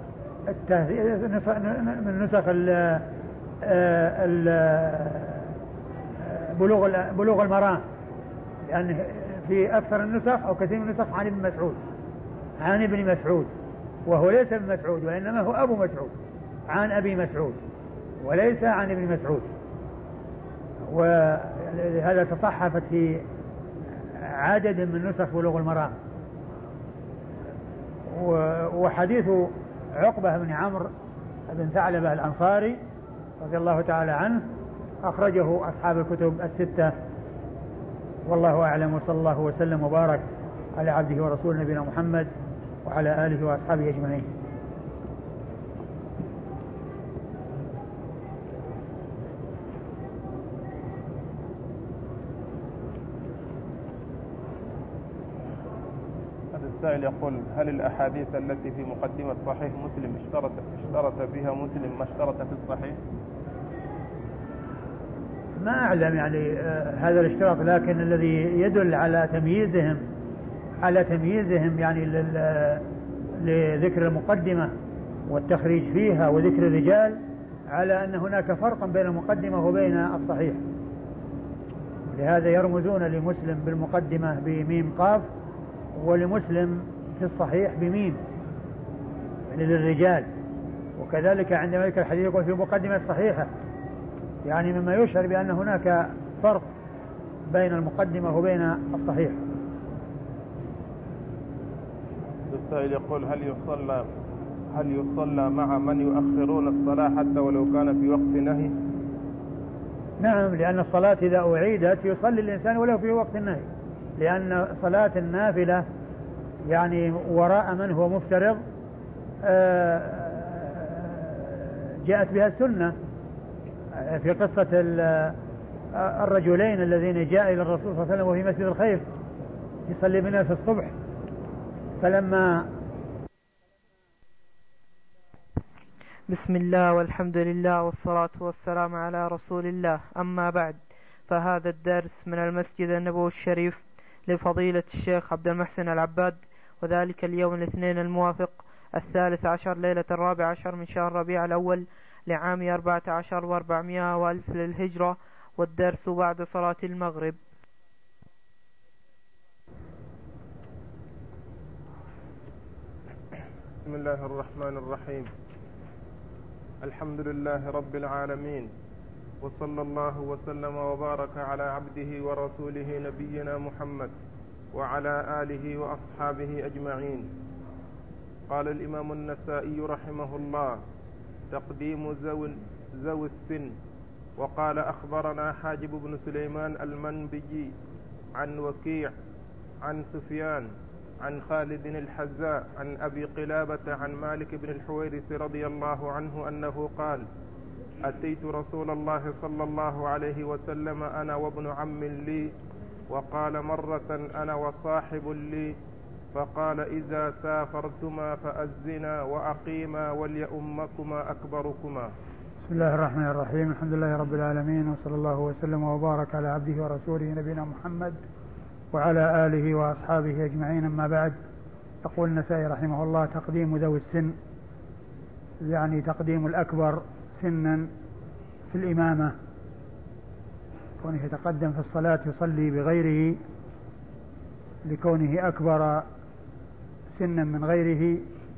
من نسخ بلوغ بلوغ المرام، لأن في أكثر النسخ أو كثير من النسخ عن ابن مسعود عن ابن مسعود، وهو ليس ابن مسعود وإنما هو أبو مسعود عن أبي مسعود وليس عن ابن مسعود، وهذا تصحفت في عدد من نسخ بلوغ المرام. وحديث عقبة بن عمرو بن ثعلبة الأنصاري رضي الله تعالى عنه أخرجه أصحاب الكتب الستة، والله أعلم، وصلى الله وسلم وبارك على عبده ورسوله نبينا محمد وعلى آله وأصحابه أجمعين. السائل يقول: هل الأحاديث التي في مقدمة صحيح مسلم اشترط, اشترط بها مسلم ما اشترط في الصحيح؟ ما أعلم يعني آه هذا الاشتراط، لكن الذي يدل على تمييزهم على تمييزهم يعني لذكر المقدمة والتخريج فيها وذكر الرجال، على أن هناك فرقا بين المقدمة وبين الصحيح، لهذا يرمزون لمسلم بالمقدمة بميم قاف، ولمسلم في الصحيح بميم للرجال. وكذلك عندما يذكر الحديث يقول في مقدمة صحيحة، يعني مما يشعر بأن هناك فرق بين المقدمة وبين الصحيح. السائل يقول: هل يصلى هل يصلى مع من يؤخرون الصلاة حتى ولو كان في وقت نهي؟ نعم، لأن الصلاة إذا أعيدت يصلي الإنسان ولو في وقت النهي، لأن صلاة النافلة يعني وراء من هو مفترض جاءت بها السنة في قصة الرجلين الذين جاء إلى الرسول صلى الله عليه وسلم وفي مسجد الخيف يصلي بنا في الصبح، فلما بسم الله والحمد لله والصلاة والسلام على رسول الله، أما بعد، فهذا الدرس من المسجد النبوي الشريف لفضيلة الشيخ عبد المحسن العباد، وذلك اليوم الاثنين الموافق الثالث عشر ليلة الرابع عشر من شهر ربيع الأول لعام أربعة عشر وأربعمائة وألف للهجرة، والدرس بعد صلاة المغرب. بسم الله الرحمن الرحيم. الحمد لله رب العالمين، وصلى الله وسلم وبارك على عبده ورسوله نبينا محمد وعلى آله وأصحابه أجمعين. قال الإمام النسائي رحمه الله: تقديم ذوي السن. وقال: أخبرنا حاجب بن سليمان المنبجي عن وكيع عن سفيان عن خالد الحذاء عن أبي قلابة عن مالك بن الحويرث رضي الله عنه أنه قال: أتيت رسول الله صلى الله عليه وسلم أنا وابن عم لي، وقال مرة أنا وصاحب لي، فقال: إذا سافرتما فأذنا وأقيما وليؤمكما أكبركما. بسم الله الرحمن الرحيم. الحمد لله رب العالمين، وصلى الله وسلم وبارك على عبده ورسوله نبينا محمد وعلى آله وأصحابه أجمعين، أما بعد. يقول النسائي رحمه الله: تقديم ذوي السن، يعني تقديم الأكبر سنا في الإمامة، كونه يتقدم في الصلاة يصلي بغيره لكونه أكبر سنا من غيره.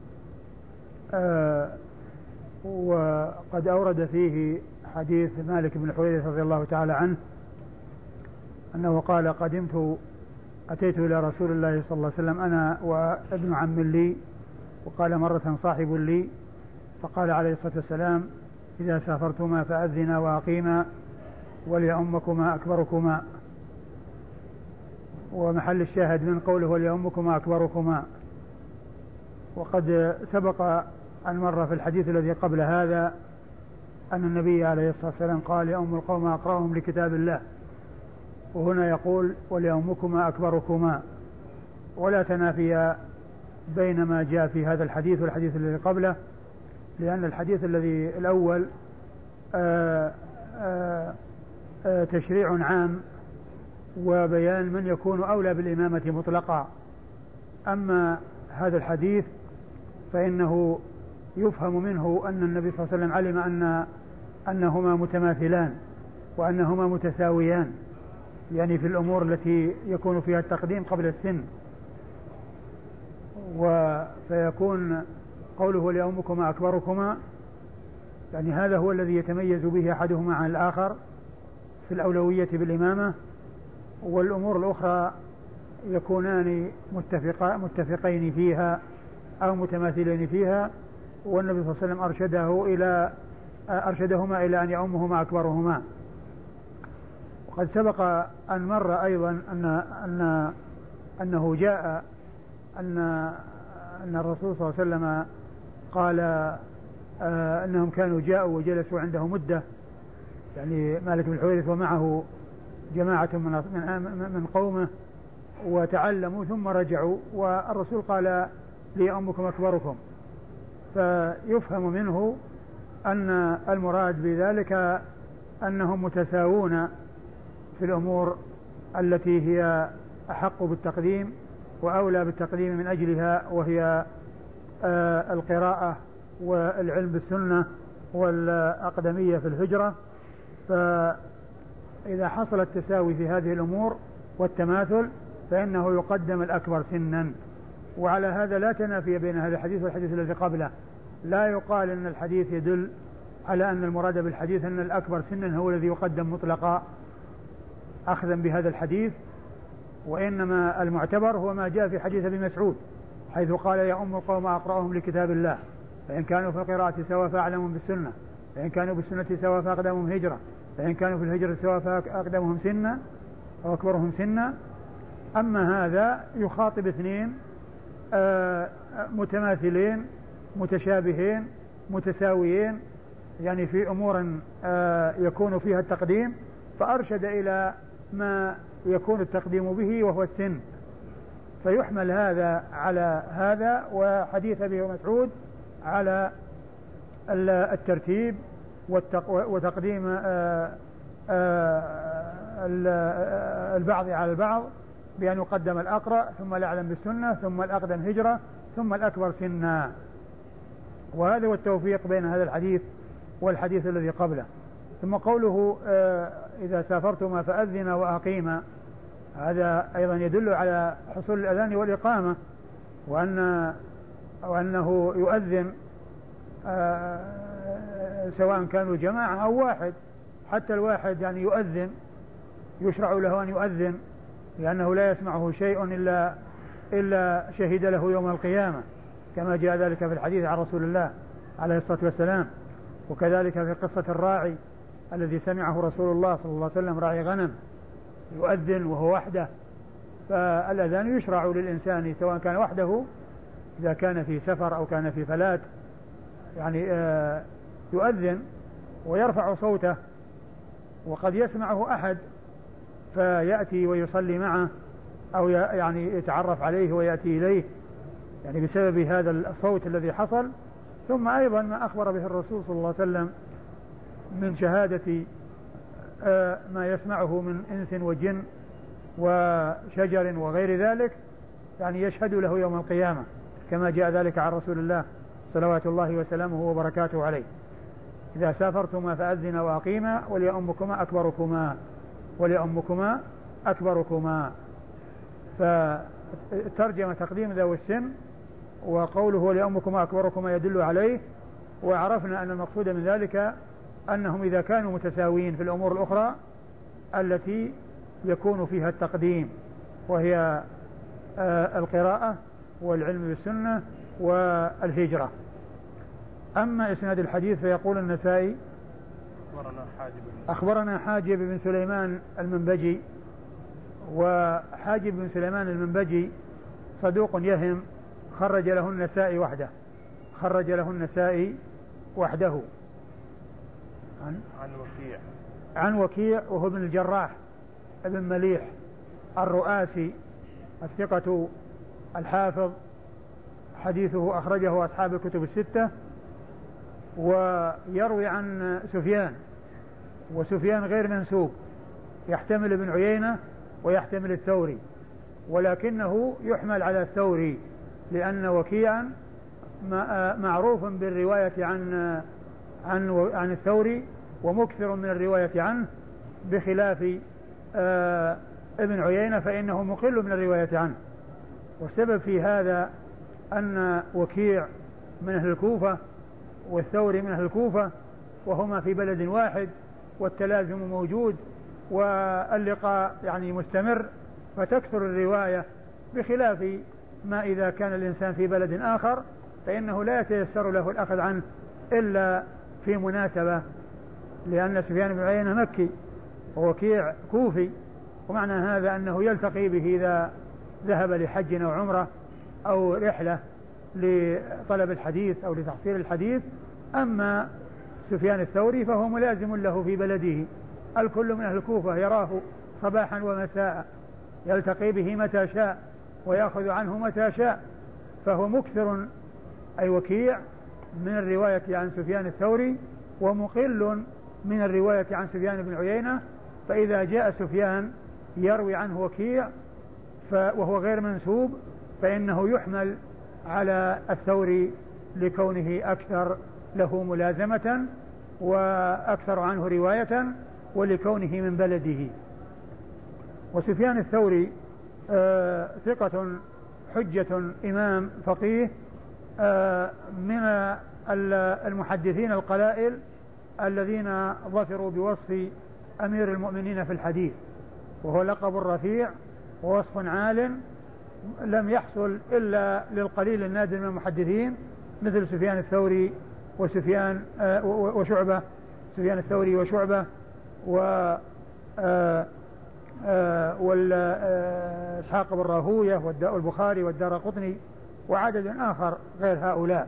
آه وقد أورد فيه حديث مالك بن الحويرث رضي الله تعالى عنه أنه قال: قدمت أتيت إلى رسول الله صلى الله عليه وسلم أنا وابن عم لي، وقال مرة صاحب لي، فقال عليه الصلاة والسلام: إذا سافرتما فأذنا وأقيما وليؤمكما أكبركما. ومحل الشاهد من قوله وليؤمكما أكبركما، وقد سبق أن مر في الحديث الذي قبل هذا أن النبي عليه الصلاة والسلام قال: يؤم القوم أقرأهم لكتاب الله، وهنا يقول: وليؤمكما أكبركما، ولا تنافي بين ما جاء في هذا الحديث والحديث الذي قبله، لأن الحديث الذي الأول آآ آآ آآ تشريع عام وبيان من يكون أولى بالإمامة مطلقا، أما هذا الحديث فإنه يفهم منه أن النبي صلى الله عليه وسلم علم أن أنهما متماثلان وأنهما متساويان، يعني في الأمور التي يكون فيها التقديم قبل السن، وفيكون قوله لأمكما أكبركما يعني هذا هو الذي يتميز به أحدهما عن الآخر في الأولوية بالإمامة، والأمور الأخرى يكونان متفقين فيها أو متماثلين فيها. والنبي صلى الله عليه وسلم أرشده إلى أرشدهما إلى أن يؤمهما أكبرهما. وقد سبق أن مر أيضا أن أن أنه جاء أن أن الرسول صلى الله عليه وسلم قال آه أنهم كانوا جاءوا وجلسوا عنده مدة، يعني مالك بن الحويرث ومعه جماعة من من قومه وتعلموا ثم رجعوا، والرسول قال لي أمكم أكبركم. فيفهم منه أن المراد بذلك أنهم متساوون في الأمور التي هي أحق بالتقديم وأولى بالتقديم من أجلها، وهي آه القراءة والعلم بالسنة والأقدمية في الهجرة. فإذا حصل التساوي في هذه الأمور والتماثل فإنه يقدم الأكبر سنا. وعلى هذا لا تنافي بين هذا الحديث والحديث الذي قبله. لا يقال أن الحديث يدل على أن المراد بالحديث أن الأكبر سنا هو الذي يقدم مطلقا أخذا بهذا الحديث، وإنما المعتبر هو ما جاء في حديث ابن مسعود حيث قال يا أم القوم أقرأهم لكتاب الله، فإن كانوا في القراءة سواء فأعلمهم بالسنة، فإن كانوا بالسنة سواء فأقدمهم هجرة، فإن كانوا في الهجرة سواء فأقدمهم سنا أو أكبرهم سنا. أما هذا يخاطب اثنين متماثلين متشابهين متساويين، يعني في أمور يكون فيها التقديم، فأرشد إلى ما يكون التقديم به وهو السن، فيحمل هذا على هذا، وحديث أبي مسعود على الترتيب وتقديم البعض على البعض بأن يقدم الأقرأ ثم الأعلم بالسنة ثم الأقدم هجرة ثم الأكبر سنا. وهذا هو التوفيق بين هذا الحديث والحديث الذي قبله. ثم قوله إذا سافرتما فأذنا وأقيما، هذا أيضا يدل على حصول الأذان والإقامة، وأن وأنه يؤذن سواء كانوا جماعة أو واحد، حتى الواحد يعني يؤذن يشرع له أن يؤذن، لأنه لا يسمعه شيء إلا إلا شهد له يوم القيامة، كما جاء ذلك في الحديث عن رسول الله عليه الصلاة والسلام. وكذلك في قصة الراعي الذي سمعه رسول الله صلى الله عليه وسلم راعي غنم يؤذن وهو وحده. فالأذان يشرع للإنسان سواء كان وحده إذا كان في سفر أو كان في فلات، يعني آه يؤذن ويرفع صوته، وقد يسمعه أحد فيأتي ويصلي معه أو يعني يتعرف عليه ويأتي إليه، يعني بسبب هذا الصوت الذي حصل. ثم أيضا ما أخبر به الرسول صلى الله عليه وسلم من شهادة آه ما يسمعه من إنس وجن وشجر وغير ذلك، يعني يشهد له يوم القيامة، كما جاء ذلك عن رسول الله صلوات الله وسلامه وبركاته عليه. إذا سافرتما فأذنا وأقيما وليؤمكما أكبركما وليؤمكما أكبركما. فترجم تقديم ذوي السن، وقوله وليؤمكما أكبركما يدل عليه. وعرفنا أن المقصود من ذلك أنهم إذا كانوا متساويين في الأمور الأخرى التي يكون فيها التقديم، وهي القراءة والعلم بالسنة والهجرة. أما إسناد الحديث فيقول النسائي أخبرنا حاجب بن سليمان المنبجي. وحاجب بن سليمان المنبجي صدوق يهم، خرج له النسائي وحده خرج له النسائي وحده عن, عن وكيع عن وكيع وهو ابن الجراح ابن مليح الرؤاسي الثقة الحافظ، حديثه أخرجه أصحاب الكتب الستة. ويروي عن سفيان، وسفيان غير منسوب، يحتمل ابن عيينة ويحتمل الثوري، ولكنه يحمل على الثوري لأن وكيعا معروف بالرواية عن عن عن الثوري ومكثر من الرواية عنه، بخلاف آه ابن عيينة فإنه مقل من الرواية عنه. والسبب في هذا أن وكيع من أهل الكوفة والثوري من أهل الكوفة، وهما في بلد واحد والتلازم موجود واللقاء يعني مستمر، فتكثر الرواية، بخلاف ما إذا كان الإنسان في بلد آخر فإنه لا يتيسر له الأخذ عنه إلا في مناسبة، لأن سفيان بن عيينة مكي ووكيع كوفي، ومعنى هذا أنه يلتقي به إذا ذهب لحج أو عمرة أو رحلة لطلب الحديث أو لتحصيل الحديث. أما سفيان الثوري فهو ملازم له في بلده، الكل من أهل الكوفة يراه صباحا ومساء، يلتقي به متى شاء ويأخذ عنه متى شاء، فهو مكثر أي وكيع من الرواية عن سفيان الثوري ومقل من الرواية عن سفيان بن عيينة. فإذا جاء سفيان يروي عنه وكيع وهو غير منسوب فإنه يحمل على الثوري لكونه أكثر له ملازمة وأكثر عنه رواية ولكونه من بلده. وسفيان الثوري آه ثقة حجة إمام فقيه آه من المحدثين القلائل الذين ظفروا بوصف أمير المؤمنين في الحديث، وهو لقب رفيع ووصف عال لم يحصل إلا للقليل النادر من المحدثين مثل سفيان الثوري وسفيان آه وشعبة سفيان الثوري وشعبة و آه آه والإسحاق بن راهوية والبخاري والدارقطني وعدد آخر غير هؤلاء.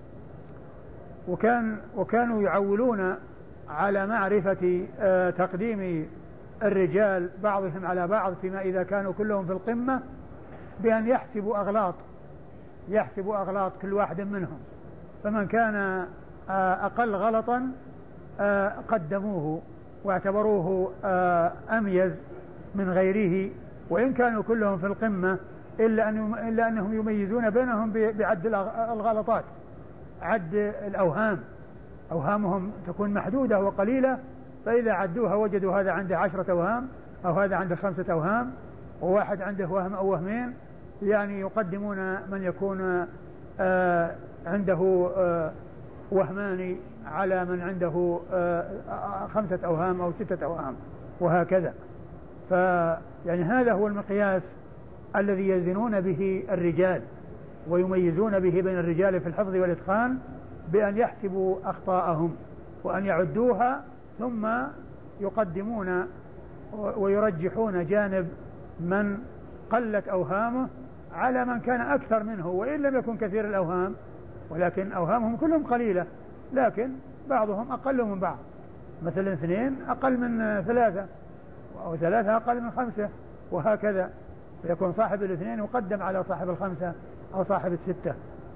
وكان وكانوا يعولون على معرفة آه تقديم الرجال بعضهم على بعض فيما إذا كانوا كلهم في القمة بأن يحسبوا أغلاط يحسبوا أغلاط كل واحد منهم، فمن كان آه أقل غلطا آه قدموه واعتبروه آه أميز من غيره، وإن كانوا كلهم في القمة إلا, أن إلا أنهم يميزون بينهم بعد الغلطات، عد الأوهام، أوهامهم تكون محدودة وقليلة، فإذا عدوها وجدوا هذا عنده عشرة أوهام أو هذا عنده خمسة أوهام وواحد عنده وهم أو وهمين، يعني يقدمون من يكون آه عنده آه وهمان على من عنده آه خمسة أوهام أو ستة أوهام وهكذا. فيعني هذا هو المقياس الذي يزنون به الرجال ويميزون به بين الرجال في الحفظ والإتقان، بأن يحسبوا أخطاءهم وأن يعدوها ثم يقدمون ويرجحون جانب من قلت أوهامه على من كان أكثر منه وإن لم يكن كثير الأوهام، ولكن أوهامهم كلهم قليلة لكن بعضهم أقل من بعض، مثلا اثنين أقل من ثلاثة أو ثلاثة أقل من خمسة وهكذا، فيكون صاحب الاثنين يقدم على صاحب الخمسة أو صاحب الستة.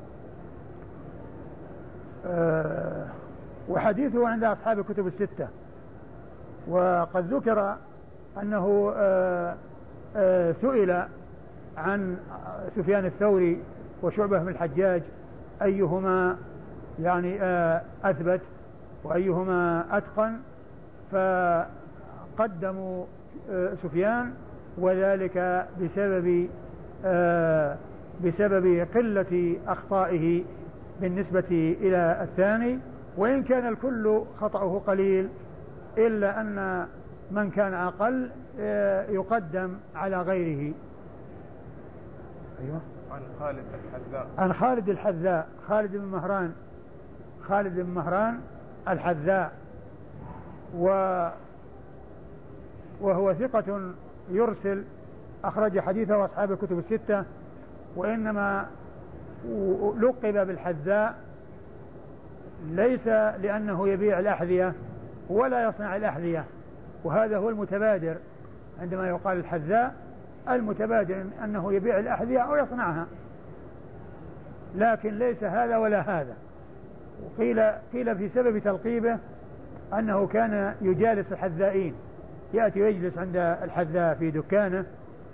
أه وحديثه عند أصحاب الكتب الستة. وقد ذكر أنه أه أه سئل عن سفيان الثوري وشعبة بن الحجاج أيهما يعني أه أثبت وأيهما أتقن، فقدموا أه سفيان، وذلك بسبب أه بسبب قلة أخطائه بالنسبة إلى الثاني، وإن كان الكل خطأه قليل إلا أن من كان أقل يقدم على غيره. أيوة. عن خالد الحذاء عن خالد الحذاء خالد بن مهران خالد بن مهران الحذاء، وهو ثقة يرسل، أخرج حديثه أصحاب الكتب الستة، وإنما لقب بالحذاء ليس لأنه يبيع الأحذية ولا يصنع الأحذية، وهذا هو المتبادر عندما يقال الحذاء، المتبادر أنه يبيع الأحذية أو يصنعها، لكن ليس هذا ولا هذا. وقيل قيل في سبب تلقيبه أنه كان يجالس الحذائين، يأتي ويجلس عند الحذاء في دكانه،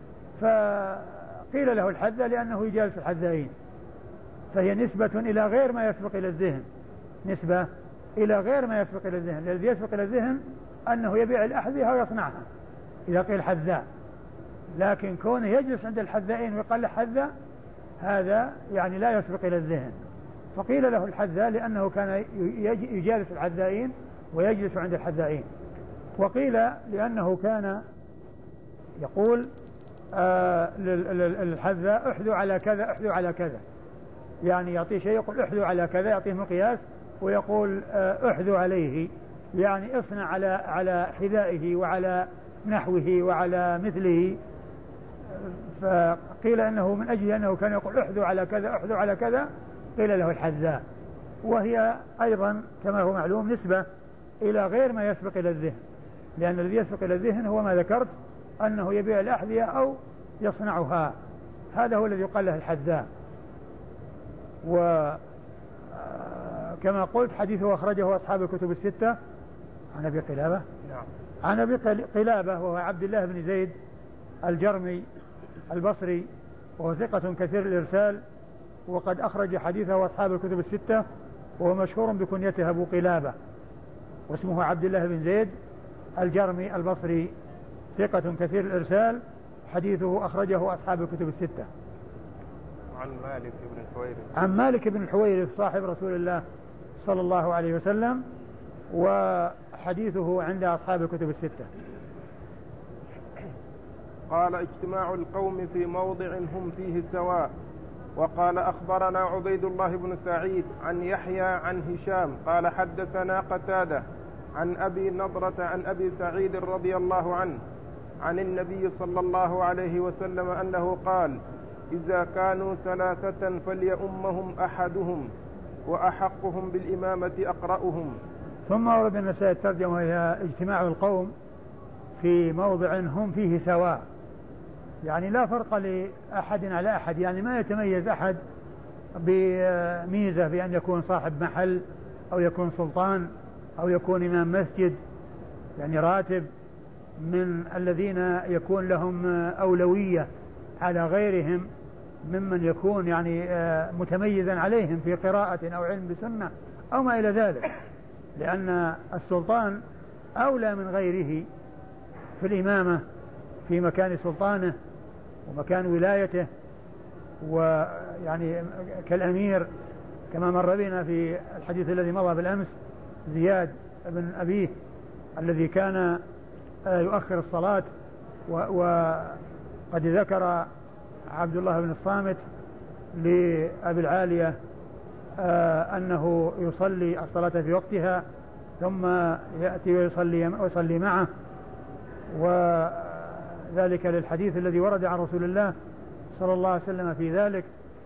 فقيل له الحذاء لأنه يجالس الحذائين، فهي نسبة إلى غير ما يسبق إلى الذهن، نسبة إلى غير ما يسبق إلى الذهن، الذي يسبق إلى الذهن أنه يبيع الأحذية ويصنعها إذا قيل حذاء، لكن كونه يجلس عند الحذائين ويقال له حذاء هذا يعني لا يسبق إلى الذهن، فقيل له الحذاء لأنه كان يجالس الحذائين ويجلس عند الحذائين. وقيل لأنه كان يقول آه للحذاء احذو على كذا احذو على كذا، يعني يعطيه شيء يقول احذو على كذا، يعطيه مقياس ويقول آه احذو عليه، يعني اصنع على على حذائه وعلى نحوه وعلى مثله. فقيل انه من اجل انه كان يقول احذو على كذا احذو على كذا قيل له الحذاء، وهي ايضا كما هو معلوم نسبة الى غير ما يسبق الى الذهن، لان الذي يسبق الى الذهن هو ما ذكرت انه يبيع الاحذية او يصنعها، هذا هو الذي يقال له الحذاء. وكما قلت حديثه أخرجه أصحاب الكتب الستة عن أبي قلابة نعم. عن أبي قلابة وهو عبد الله بن زيد الجرمي البصري، وهو ثقة كثير الإرسال، وقد أخرج حديثه أصحاب الكتب الستة، وهو مشهور بكنيته أبو قلابة، واسمه عبد الله بن زيد الجرمي البصري، ثقة كثير الإرسال، حديثه أخرجه أصحاب الكتب الستة. عن مالك بن الحويرث عن مالك بن الحويرث صاحب رسول الله صلى الله عليه وسلم، وحديثه عند أصحاب الكتب الستة. قال اجتماع القوم في موضع هم فيه سواء. وقال أخبرنا عبيد الله بن سعيد عن يحيى عن هشام قال حدثنا قتادة عن أبي نضرة عن أبي سعيد رضي الله عنه عن النبي صلى الله عليه وسلم أنه قال إذا كانوا ثلاثة فليؤمهم أحدهم وأحقهم بالإمامة أقرأهم. ثم ورد النسائي الترجمة إلى اجتماع القوم في موضع هم فيه سواء، يعني لا فرق لأحد على أحد، يعني ما يتميز أحد بميزة بأن يكون صاحب محل أو يكون سلطان أو يكون إمام مسجد، يعني راتب من الذين يكون لهم أولوية على غيرهم ممن يكون يعني متميزا عليهم في قراءة أو علم بسنة أو ما إلى ذلك، لأن السلطان أولى من غيره في الإمامة في مكان سلطانه ومكان ولايته، ويعني كالأمير كما مر بنا في الحديث الذي مضى بالأمس زياد بن أبيه الذي كان يؤخر الصلاة، وقد ذكر عبد الله بن الصامت لأبي العالية أنه يصلي الصلاة في وقتها ثم يأتي ويصلي, ويصلي معه، وذلك للحديث الذي ورد عن رسول الله صلى الله عليه وسلم في ذلك.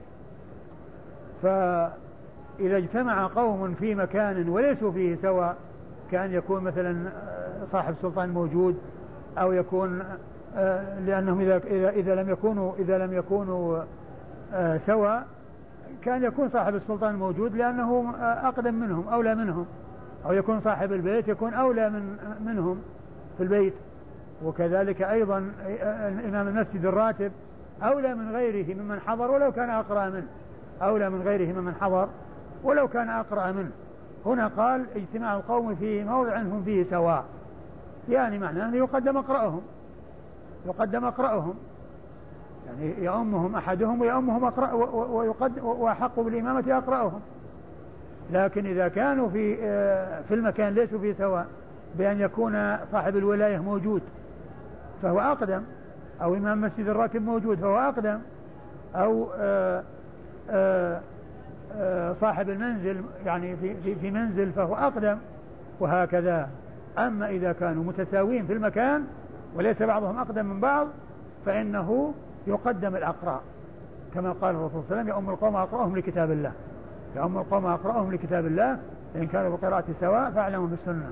فإذا اجتمع قوم في مكان وليسوا فيه سواء، كان يكون مثلا صاحب سلطان موجود أو يكون لأنهم إذا, إذا, إذا لم يكونوا إذا لم يكونوا سواء كان يكون صاحب السلطان موجود لأنه أقدم منهم أولى منهم، أو يكون صاحب البيت يكون أولى من منهم في البيت، وكذلك أيضا إمام المسجد الراتب أولى من غيره ممن حضر ولو كان أقرأ منه، أولى من غيره ممن حضر ولو كان أقرأ منه. هنا قال اجتماع القوم في موضع هم فيه سواء، يعني معناه أنه يقدم أقرأهم يقدم أقرأهم يعني يأمهم أحدهم ويأمهم أقرأ وأحق بالإمامة أقرأهم. لكن إذا كانوا في في المكان ليسوا في سواء بأن يكون صاحب الولاية موجود فهو أقدم، أو إمام مسجد الراتب موجود فهو أقدم، أو آآ آآ صاحب المنزل يعني في, في, في منزل فهو أقدم، وهكذا. أما إذا كانوا متساوين في المكان وليس بعضهم أقدم من بعض فإنه يقدم الأقراء، كما قال الرسول صلى الله عليه وسلم يؤم القوم أقرأهم لكتاب الله، يؤم القوم أقرأهم لكتاب الله إن كانوا بقراءة سواء فاعلموا بالسنة.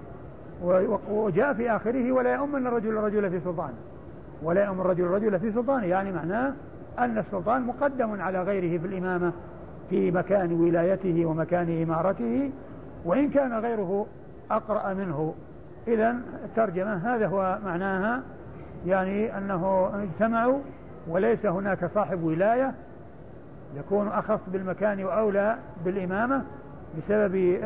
وجاء في آخره ولا يؤمن الرجل الرجل في سلطانه، ولا يؤمن الرجل الرجل في سلطانه، يعني معناه أن السلطان مقدم على غيره في الإمامة في مكان ولايته ومكان إمارته وإن كان غيره أقرأ منه. إذن الترجمة هذا هو معناها، يعني أنه اجتمعوا وليس هناك صاحب ولاية يكون أخص بالمكان وأولى بالإمامة بسبب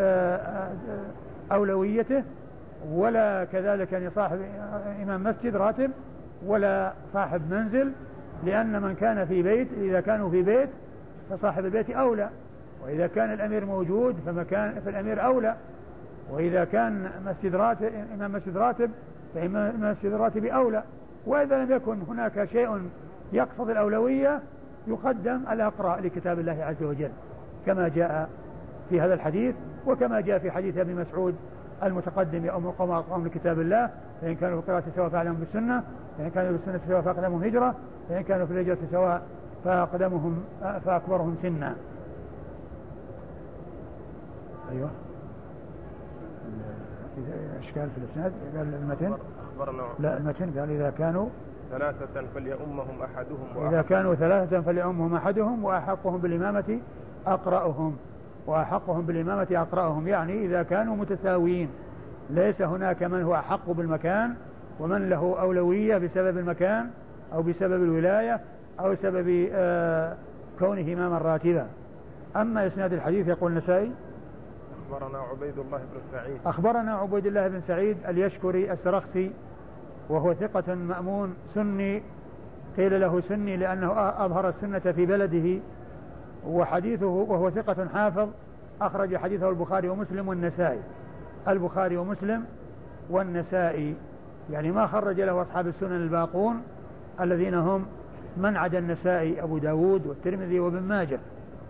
أولويته، ولا كذلك أن صاحب إمام مسجد راتب ولا صاحب منزل، لأن من كان في بيت إذا كانوا في بيت فصاحب البيت أولى، وإذا كان الأمير موجود فمكان فالأمير أولى، وإذا كان مسجد راتب إمام مسجد راتب فإمام مسجد راتب أولى، وإذا لم يكن هناك شيء يقصد الأولوية يقدم الأقرأ لكتاب الله عز وجل كما جاء في هذا الحديث، وكما جاء في حديث ابن مسعود المتقدم يا أم قوم أقرأهم لكتاب الله، فإن كانوا في القراءة سواء فأعلمهم بالسنة، فإن كانوا بالسنة سواء فأقدمهم هجرة، فإن كانوا في الهجرة سواء فأقدمهم فأكبرهم سنا. أيوة إشكال في الإسناد قال المتن لا المتن قال إذا كانوا ثلاثة فليؤمهم أحدهم إذا كانوا ثلاثة فليؤمهم أحدهم وأحقهم بالإمامة أقرأهم وأحقهم بالإمامة أقرأهم، يعني إذا كانوا متساويين، ليس هناك من هو أحق بالمكان ومن له أولوية بسبب المكان أو بسبب الولاية أو سبب آه كونه إماما راتبا. أما إسناد الحديث يقول النسائي أخبرنا عبيد الله بن سعيد أخبرنا عبيد الله بن سعيد اليشكري السرخسي، وهو ثقة مأمون سني، قيل له سني لأنه أظهر السنة في بلده، وحديثه وهو ثقة حافظ، أخرج حديثه البخاري ومسلم والنسائي، البخاري ومسلم والنسائي، يعني ما خرج له أصحاب السنن الباقون الذين هم من عدا النسائي أبو داود والترمذي وابن ماجه.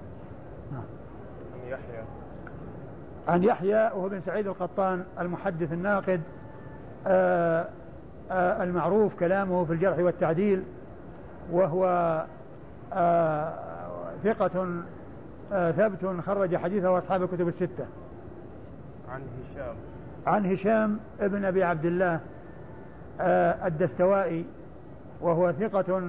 عن يحيى عن يحيى وهو بن سعيد القطان المحدث الناقد آآ آآ المعروف كلامه في الجرح والتعديل، وهو ثقة ثبت خرج حديثه أصحاب الكتب الستة. عن هشام عن هشام ابن أبي عبد الله الدستوائي، وهو ثقة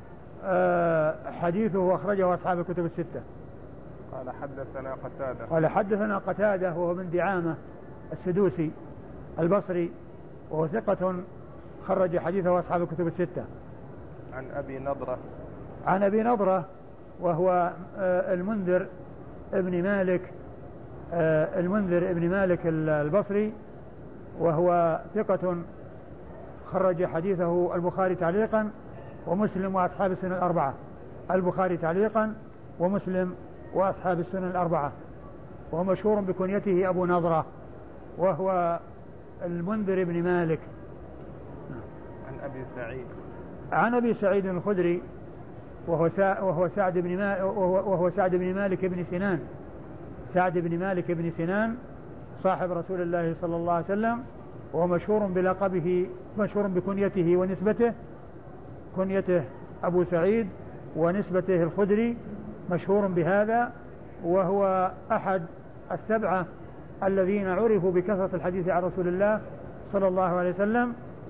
حديثه أخرجه أصحاب الكتب الستة. قال حدثنا قتادة قال حدثنا قتادة وهو من دعامة السدوسي البصري، وهو ثقة خرج حديثه أصحاب الكتب الستة. عن أبي نضرة عن أبي نضرة وهو المنذر ابن مالك المنذر ابن مالك البصري، وهو ثقة خرج حديثه البخاري تعليقا ومسلم وأصحاب السنن الأربعة، البخاري تعليقا ومسلم وأصحاب السنن الأربعة، وهو مشهور بكنيته أبو نضرة، وهو المنذر ابن مالك. عن أبي سعيد عن أبي سعيد الخدري وهو وهو سعد بن وهو, وهو سعد بن مالك بن سنان سعد بن مالك بن سنان صاحب رسول الله صلى الله عليه وسلم، وهو مشهور بلقبه مشهور بكنيته ونسبته، كنيته أبو سعيد ونسبته الخدري، مشهور بهذا، وهو أحد السبعة الذين عرفوا بكثرة الحديث عن رسول الله صلى الله عليه وسلم،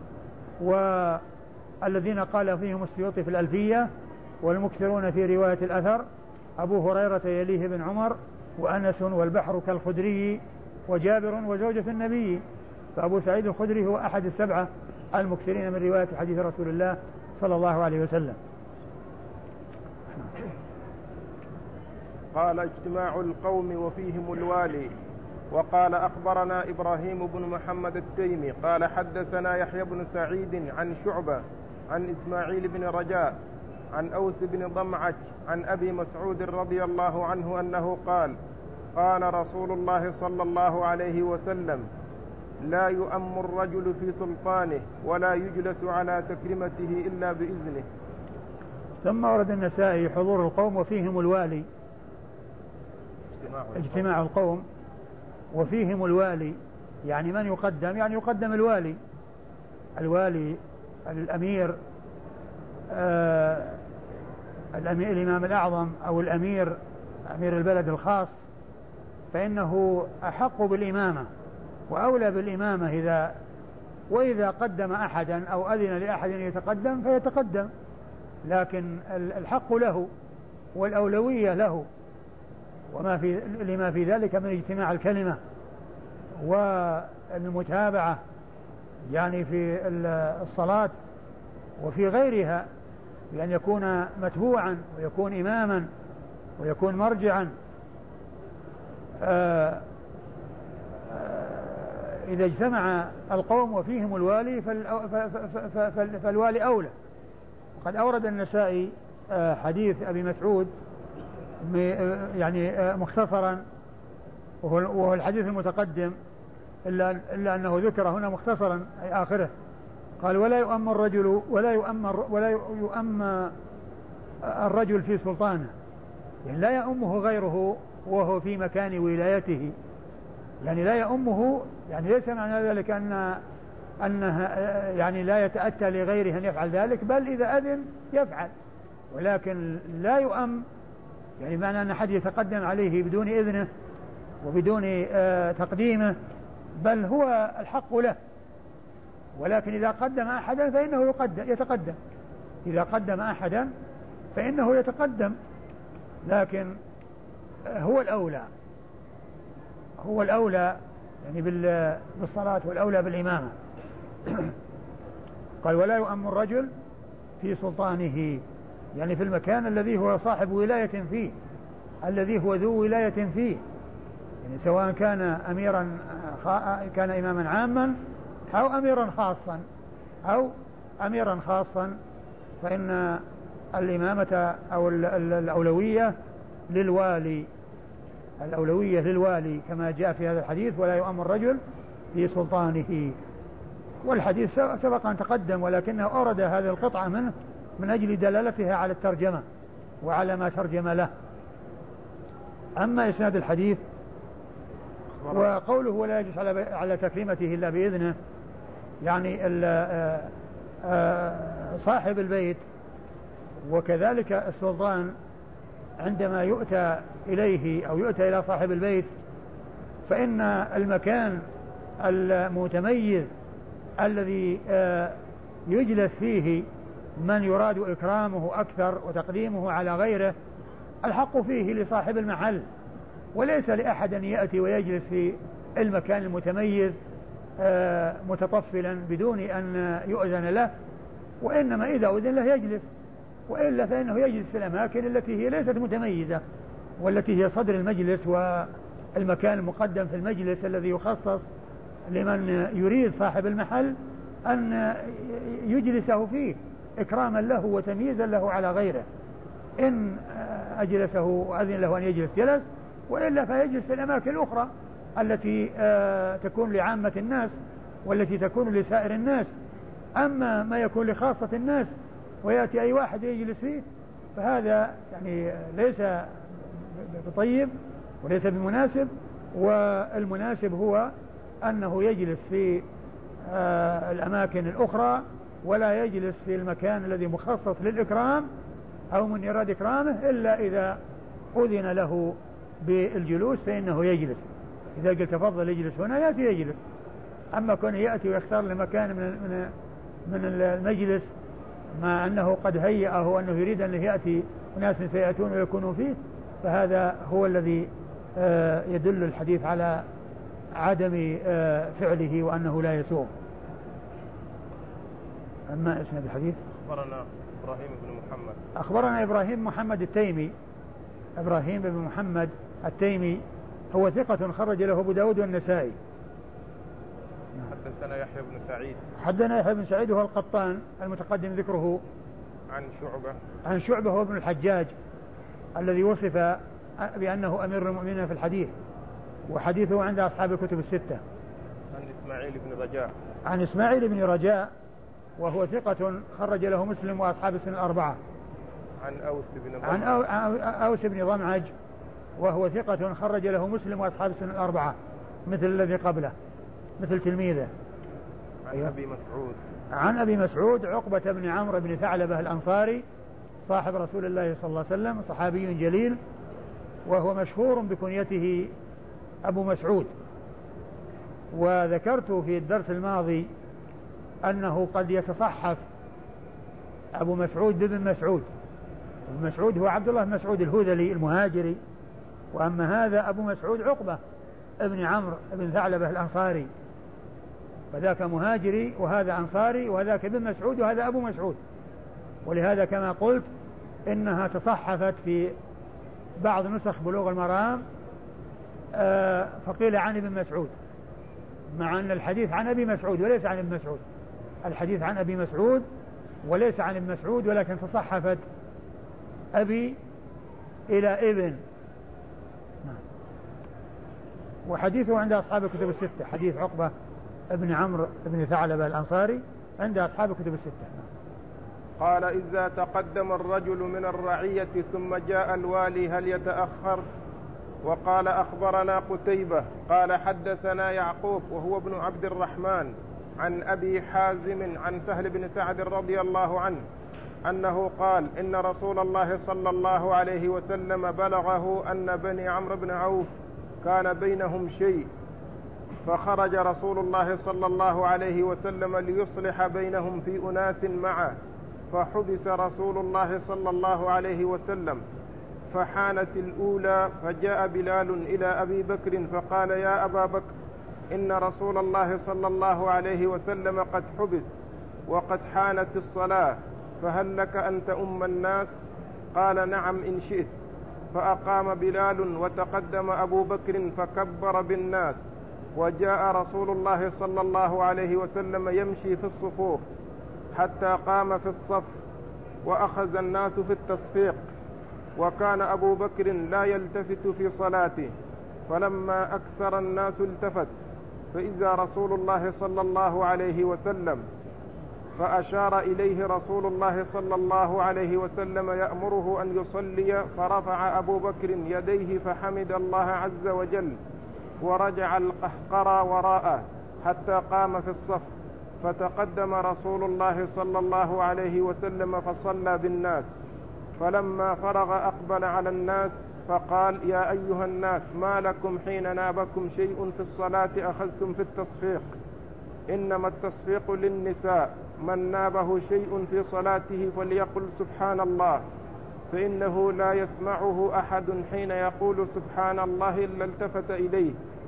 والذين قال فيهم السيوطي في الألفية: والمكثرون في رواية الأثر أبو هريرة يليه بن عمر وأنس والبحر كالخدري وجابر وزوجة النبي. فأبو سعيد الخدري هو أحد السبعة المكثرين من رواية حديث رسول الله صلى الله عليه وسلم. قال: اجتماع القوم وفيهم الوالي. وقال: أخبرنا إبراهيم بن محمد التيمي قال: حدثنا يحيى بن سعيد عن شعبة عن إسماعيل بن رجاء عن أوس بن ضمعك عن أبي مسعود رضي الله عنه أنه قال: قال رسول الله صلى الله عليه وسلم: لا يؤم الرجل في سلطانه ولا يجلس على تكريمته إلا بإذنه. ثم ورد النسائي حضور القوم وفيهم الوالي، اجتماع القوم وفيهم الوالي، يعني من يقدم؟ يعني يقدم الوالي الوالي الأمير آه الأمير الإمام الأعظم أو الأمير أمير البلد الخاص، فإنه أحق بالإمامة وأولى بالإمامة إذا وإذا قدم أحدا أو أذن لأحد يتقدم فيتقدم، لكن الحق له والأولوية له، وما في لما في ذلك من اجتماع الكلمة والمتابعة، يعني في الصلاة وفي غيرها، لأن يكون متبوعا ويكون إماما ويكون مرجعا. آآ آآ إذا اجتمع القوم وفيهم الوالي فالوالي أولى. قد أورد النسائي حديث أبي مسعود يعني مختصرا، وهو الحديث المتقدم إلا, إلا أنه ذكر هنا مختصرا أي آخره. قال ولا يؤم الرجل ولا يؤم ولا يؤم الرجل في سلطانه، يعني لا يؤمه غيره وهو في مكان ولايته، يعني لا يؤمه، يعني ليس معنى ذلك أن أنه يعني لا يتأتى لغيره أن يفعل ذلك، بل إذا أذن يفعل، ولكن لا يؤم يعني معنى أن أحد يتقدم عليه بدون إذنه وبدون آه تقديمه، بل هو الحق له، ولكن إذا قدم أحدا فإنه يقدم يتقدم إذا قدم أحدا فإنه يتقدم، لكن هو الأولى هو الأولى يعني بالصلاة والأولى بالإمامة. قال ولا يؤم الرجل في سلطانه، يعني في المكان الذي هو صاحب ولاية فيه، الذي هو ذو ولاية فيه، يعني سواء كان أميرا كان إماما عاما أو أميرا خاصا أو أميرا خاصا فإن الإمامة أو الأولوية للوالي الأولوية للوالي كما جاء في هذا الحديث ولا يؤم الرجل في سلطانه. والحديث سبق أن تقدم، ولكنه أورد هذه القطعة منه من أجل دلالتها على الترجمة وعلى ما ترجم له. أما إسناد الحديث وقوله ولا يجوز على على تكريمته إلا بإذنه، يعني صاحب البيت وكذلك السلطان عندما يؤتى إليه أو يؤتى إلى صاحب البيت فإن المكان المتميز الذي يجلس فيه من يراد إكرامه أكثر وتقديمه على غيره الحق فيه لصاحب المحل، وليس لأحد أن يأتي ويجلس في المكان المتميز متطفلا بدون أن يؤذن له، وإنما إذا أذن له يجلس، وإلا فإنه يجلس في الأماكن التي هي ليست متميزة والتي هي صدر المجلس والمكان المقدم في المجلس الذي يخصص لمن يريد صاحب المحل أن يجلسه فيه إكراما له وتمييزا له على غيره. إن أجلسه وأذن له أن يجلس جلس، وإلا فيجلس في الأماكن الأخرى التي تكون لعامة الناس والتي تكون لسائر الناس. أما ما يكون لخاصة الناس ويأتي أي واحد يجلس فيه فهذا يعني ليس بطيب وليس بمناسب، والمناسب هو أنه يجلس في الأماكن الأخرى ولا يجلس في المكان الذي مخصص للإكرام أو من يراد إكرامه إلا إذا أذن له بالجلوس فإنه يجلس. إذا قلت تفضل يجلس هنا يأتي يجلس، أما كونه يأتي ويختار لمكان من من من المجلس مع أنه قد هيأه أنه يريد أن يأتي ناس سيأتون ويكونوا فيه، فهذا هو الذي يدل الحديث على عدم فعله وأنه لا يسوغ. أما إسناد الحديث أخبرنا إبراهيم بن محمد أخبرنا إبراهيم محمد التيمي إبراهيم بن محمد التيمي هو ثقة خرج له أبو داود والنسائي. حدثنا يحيى بن سعيد حدثنا يحيى بن سعيد وهو القطان المتقدم ذكره عن شعبة عن شعبة هو ابن الحجاج الذي وصف بأنه أمير المؤمنين في الحديث، وحديثه عند أصحاب الكتب الستة. عن إسماعيل بن رجاء عن إسماعيل بن رجاء وهو ثقة خرج له مسلم وأصحاب السنن الأربعة. عن أوس بن ضمعج عن أوس بن ضمعج وهو ثقة خرج له مسلم وأصحاب السنن الأربعة مثل الذي قبله مثل تلميذه. عن أيوة. أبي مسعود عن أبي مسعود عقبة بن عمرو بن ثعلبة الأنصاري صاحب رسول الله صلى الله عليه وسلم، صحابي جليل، وهو مشهور بكنيته أبو مسعود. وذكرت في الدرس الماضي أنه قد يتصحف أبو مسعود بابن مسعود. ابن مسعود هو عبد الله بن مسعود الهذلي المهاجري، وأما هذا أبو مسعود عقبة ابن عمرو بن ثعلبة الأنصاري، فذاك مهاجري وهذا أنصاري وهذاك ابن مسعود وهذا أبو مسعود. ولهذا كما قلت إنها تصحفت في بعض نسخ بلوغ المرام فقيل عن ابن مسعود، مع أن الحديث عن أبي مسعود وليس عن ابن مسعود. الحديث عن أبي مسعود وليس عن ابن مسعود، ولكن تصحفت أبي إلى ابن. وحديثه عند أصحاب الكتب الستة، حديث عقبة ابن عمرو ابن ثعلبة الأنصاري عند أصحاب الكتب الستة. قال: إذا تقدم الرجل من الرعية ثم جاء الوالي هل يتأخر؟ وقال: أخبرنا قتيبة قال حدثنا يعقوب وهو ابن عبد الرحمن عن أبي حازم عن سهل بن سعد رضي الله عنه أنه قال: إن رسول الله صلى الله عليه وسلم بلغه أن بني عمرو بن عوف كان بينهم شيء، فخرج رسول الله صلى الله عليه وسلم ليصلح بينهم في أناس معه، فحبس رسول الله صلى الله عليه وسلم، فحانت الأولى، فجاء بلال إلى أبي بكر فقال: يا أبا بكر، إن رسول الله صلى الله عليه وسلم قد حبس وقد حانت الصلاة، فهل لك أن تؤم الناس؟ قال: نعم إن شئت. فأقام بلال وتقدم أبو بكر فكبر بالناس، وجاء رسول الله صلى الله عليه وسلم يمشي في الصفوف حتى قام في الصف، وأخذ الناس في التصفيق، وكان أبو بكر لا يلتفت في صلاته، فلما أكثر الناس التفت، فإذا رسول الله صلى الله عليه وسلم، فأشار إليه رسول الله صلى الله عليه وسلم يأمره أن يصلي، فرفع أبو بكر يديه فحمد الله عز وجل، ورجع القهقرى وراءه حتى قام في الصف، فتقدم رسول الله صلى الله عليه وسلم فصلى بالناس، فلما فرغ أقبل على الناس فقال: يا أيها الناس، ما لكم حين نابكم شيء في الصلاة أخذتم في التصفيق؟ إنما التصفيق للنساء، من نابه شيء في صلاته فليقل سبحان الله، فإنه لا يسمعه أحد حين يقول سبحان الله إلا التفت إليه.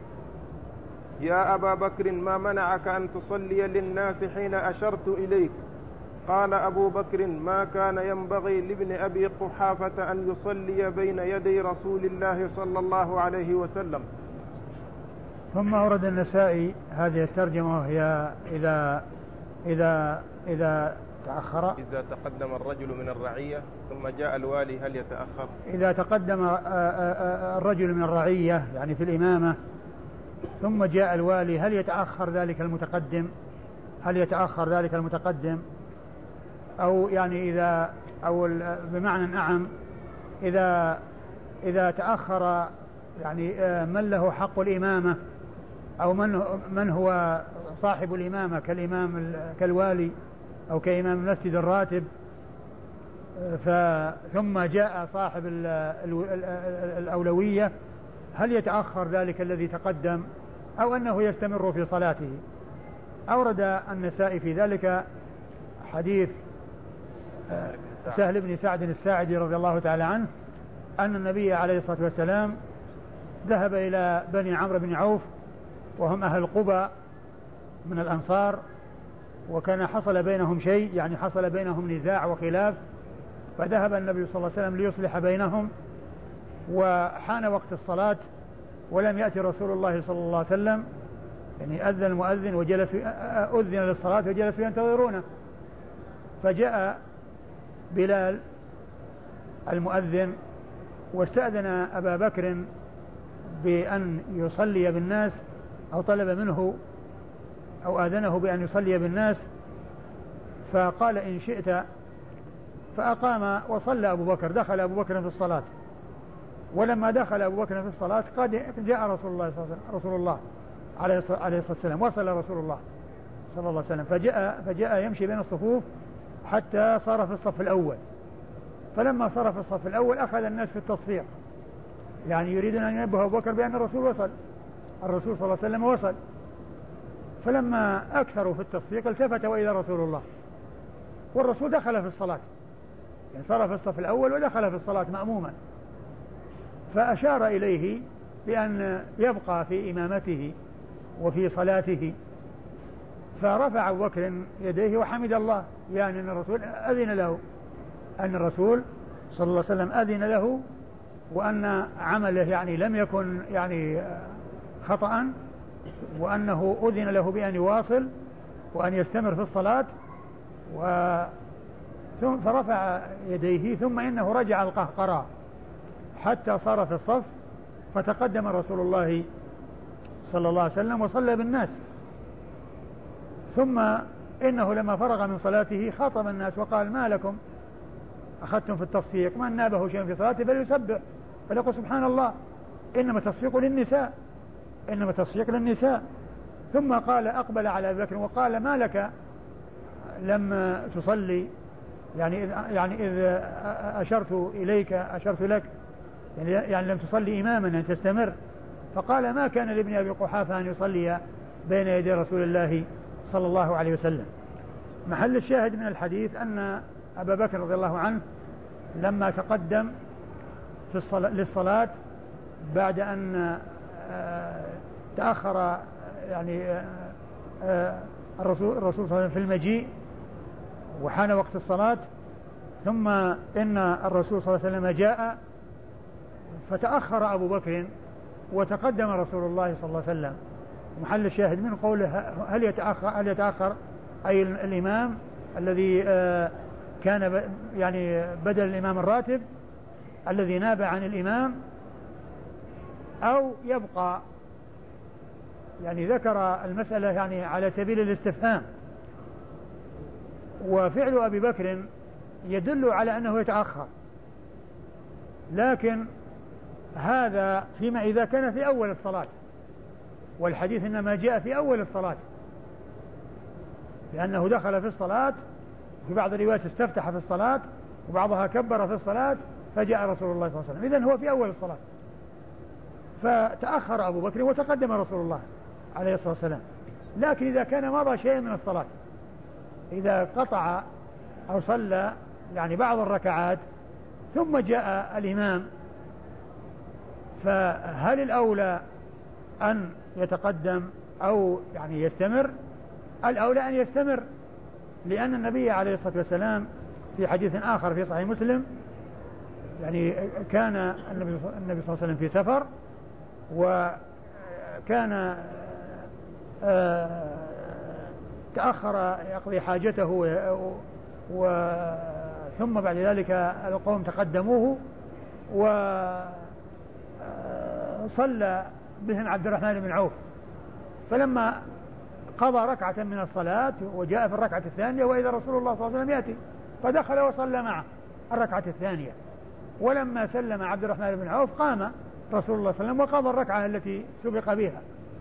يا أبا بكر، ما منعك أن تصلي للناس حين أشرت إليك؟ قال أبو بكر: ما كان ينبغي لابن أبي قحافة أن يصلي بين يدي رسول الله صلى الله عليه وسلم. ثم أورد النسائي هذه الترجمة، وهي إذا إذا إذا تأخر إذا تقدم الرجل من الرعية ثم جاء الوالي هل يتأخر؟ إذا تقدم الرجل من الرعية يعني في الإمامة ثم جاء الوالي هل يتأخر ذلك المتقدم هل يتأخر ذلك المتقدم أو يعني إذا أو بمعنى نعم إذا إذا تأخر يعني من له حق الإمامة أو من من هو صاحب الإمامة كالإمام كالوالي أو كإمام المسجد الراتب، ثم جاء صاحب الأولوية هل يتأخر ذلك الذي تقدم أو أنه يستمر في صلاته؟ أورد النسائي في ذلك حديث سهل بن سعد الساعدي رضي الله تعالى عنه أن النبي عليه الصلاة والسلام ذهب إلى بني عمرو بن عوف وهم أهل قبى من الأنصار، وكان حصل بينهم شيء يعني حصل بينهم نزاع وخلاف، فذهب النبي صلى الله عليه وسلم ليصلح بينهم، وحان وقت الصلاة ولم يأتي رسول الله صلى الله عليه وسلم، يعني أذن المؤذن وجلس أذن للصلاة وجلسوا ينتظرونه، فجاء بلال المؤذن واستأذن أبا بكر بأن يصلي بالناس أو طلب منه أو آذنه بأن يصلي بالناس، فقال إن شئت، فأقام وصلى أبو بكر. دخل أبو بكر في الصلاة، ولما دخل أبو بكر في الصلاة قد جاء رسول الله رسول الله عليه الصلاة والسلام، وصل رسول الله صلى الله عليه وسلم فجاء فجاء يمشي بين الصفوف حتى صار في الصف الأول. فلما صار في الصف الأول أخذ الناس في التصفيق، يعني يريدون أن ينبه أبو بكر بأن الرسول وصل، الرسول صلى الله عليه وسلم وصل. فلما أكثروا في التصفيق التفت وإذا رسول الله، والرسول دخل في الصلاة، يعني صار في الصف الأول ودخل في الصلاة مأموما، فأشار إليه بأن يبقى في إمامته وفي صلاته، فرفع أبو بكر يديه وحمد الله، يعني أن الرسول أذن له، أن الرسول صلى الله عليه وسلم أذن له، وأن عمله يعني لم يكن يعني خطأ، وأنه أذن له بأن يواصل وأن يستمر في الصلاة. فرفع يديه، ثم إنه رجع القهقرى حتى صار في الصف، فتقدم رسول الله صلى الله عليه وسلم وصلى بالناس. ثم إنه لما فرغ من صلاته خاطب الناس وقال: ما لكم أخذتم في التصفيق؟ من نابه شيء في صلاته فليسبح فليقل سبحان الله، إنما التصفيق للنساء، إنما التصفيق للنساء. ثم قال أقبل على أبي بكر وقال: ما لك لم تصلي؟ يعني إذ, يعني إذ أشرت إليك أشرت لك، يعني, يعني لم تصلي إماما أن تستمر. فقال: ما كان لابن أبي قحافة أن يصلي بين يدي رسول الله صلى الله عليه وسلم. محل الشاهد من الحديث أن أبا بكر رضي الله عنه لما تقدم في الصلاة للصلاة بعد أن تأخر يعني الرسول الرسول صلى الله عليه وسلم في المجيء وحان وقت الصلاة، ثم إن الرسول صلى الله عليه وسلم جاء فتأخر أبو بكر وتقدم رسول الله صلى الله عليه وسلم. محل الشاهد من قوله هل يتأخر, هل يتأخر أي الإمام الذي كان يعني بدل الإمام الراتب الذي ناب عن الإمام، أو يبقى؟ يعني ذكر المسألة يعني على سبيل الاستفهام. وفعل أبي بكر يدل على أنه يتأخر، لكن هذا فيما إذا كان في أول الصلاة، والحديث إنما جاء في أول الصلاة، لأنه دخل في الصلاة، في بعض الروايات استفتح في الصلاة وبعضها كبر في الصلاة فجاء رسول الله صلى الله عليه وسلم. إذن هو في أول الصلاة، فتأخر أبو بكر وتقدم رسول الله عليه الصلاة والسلام. لكن إذا كان مضى شيء من الصلاة، إذا قطع أو صلى يعني بعض الركعات ثم جاء الإمام، فهل الأولى أن يتقدم أو يعني يستمر؟ الأولى أن يستمر، لأن النبي عليه الصلاة والسلام في حديث آخر في صحيح مسلم يعني كان النبي صلى الله عليه وسلم في سفر، وكان تأخر يقضي حاجته، وثم بعد ذلك القوم تقدموه وصلى بهم عبد الرحمن بن عوف، فلما قضى ركعة من الصلاة وجاء في الركعة الثانية وإذا رسول الله صلى الله عليه وسلم يأتي، فدخل وصلى معه الركعة الثانية، ولما سلم عبد الرحمن بن عوف قام رسول الله صلى الله عليه وسلم وقضى الركعة التي سبق بها.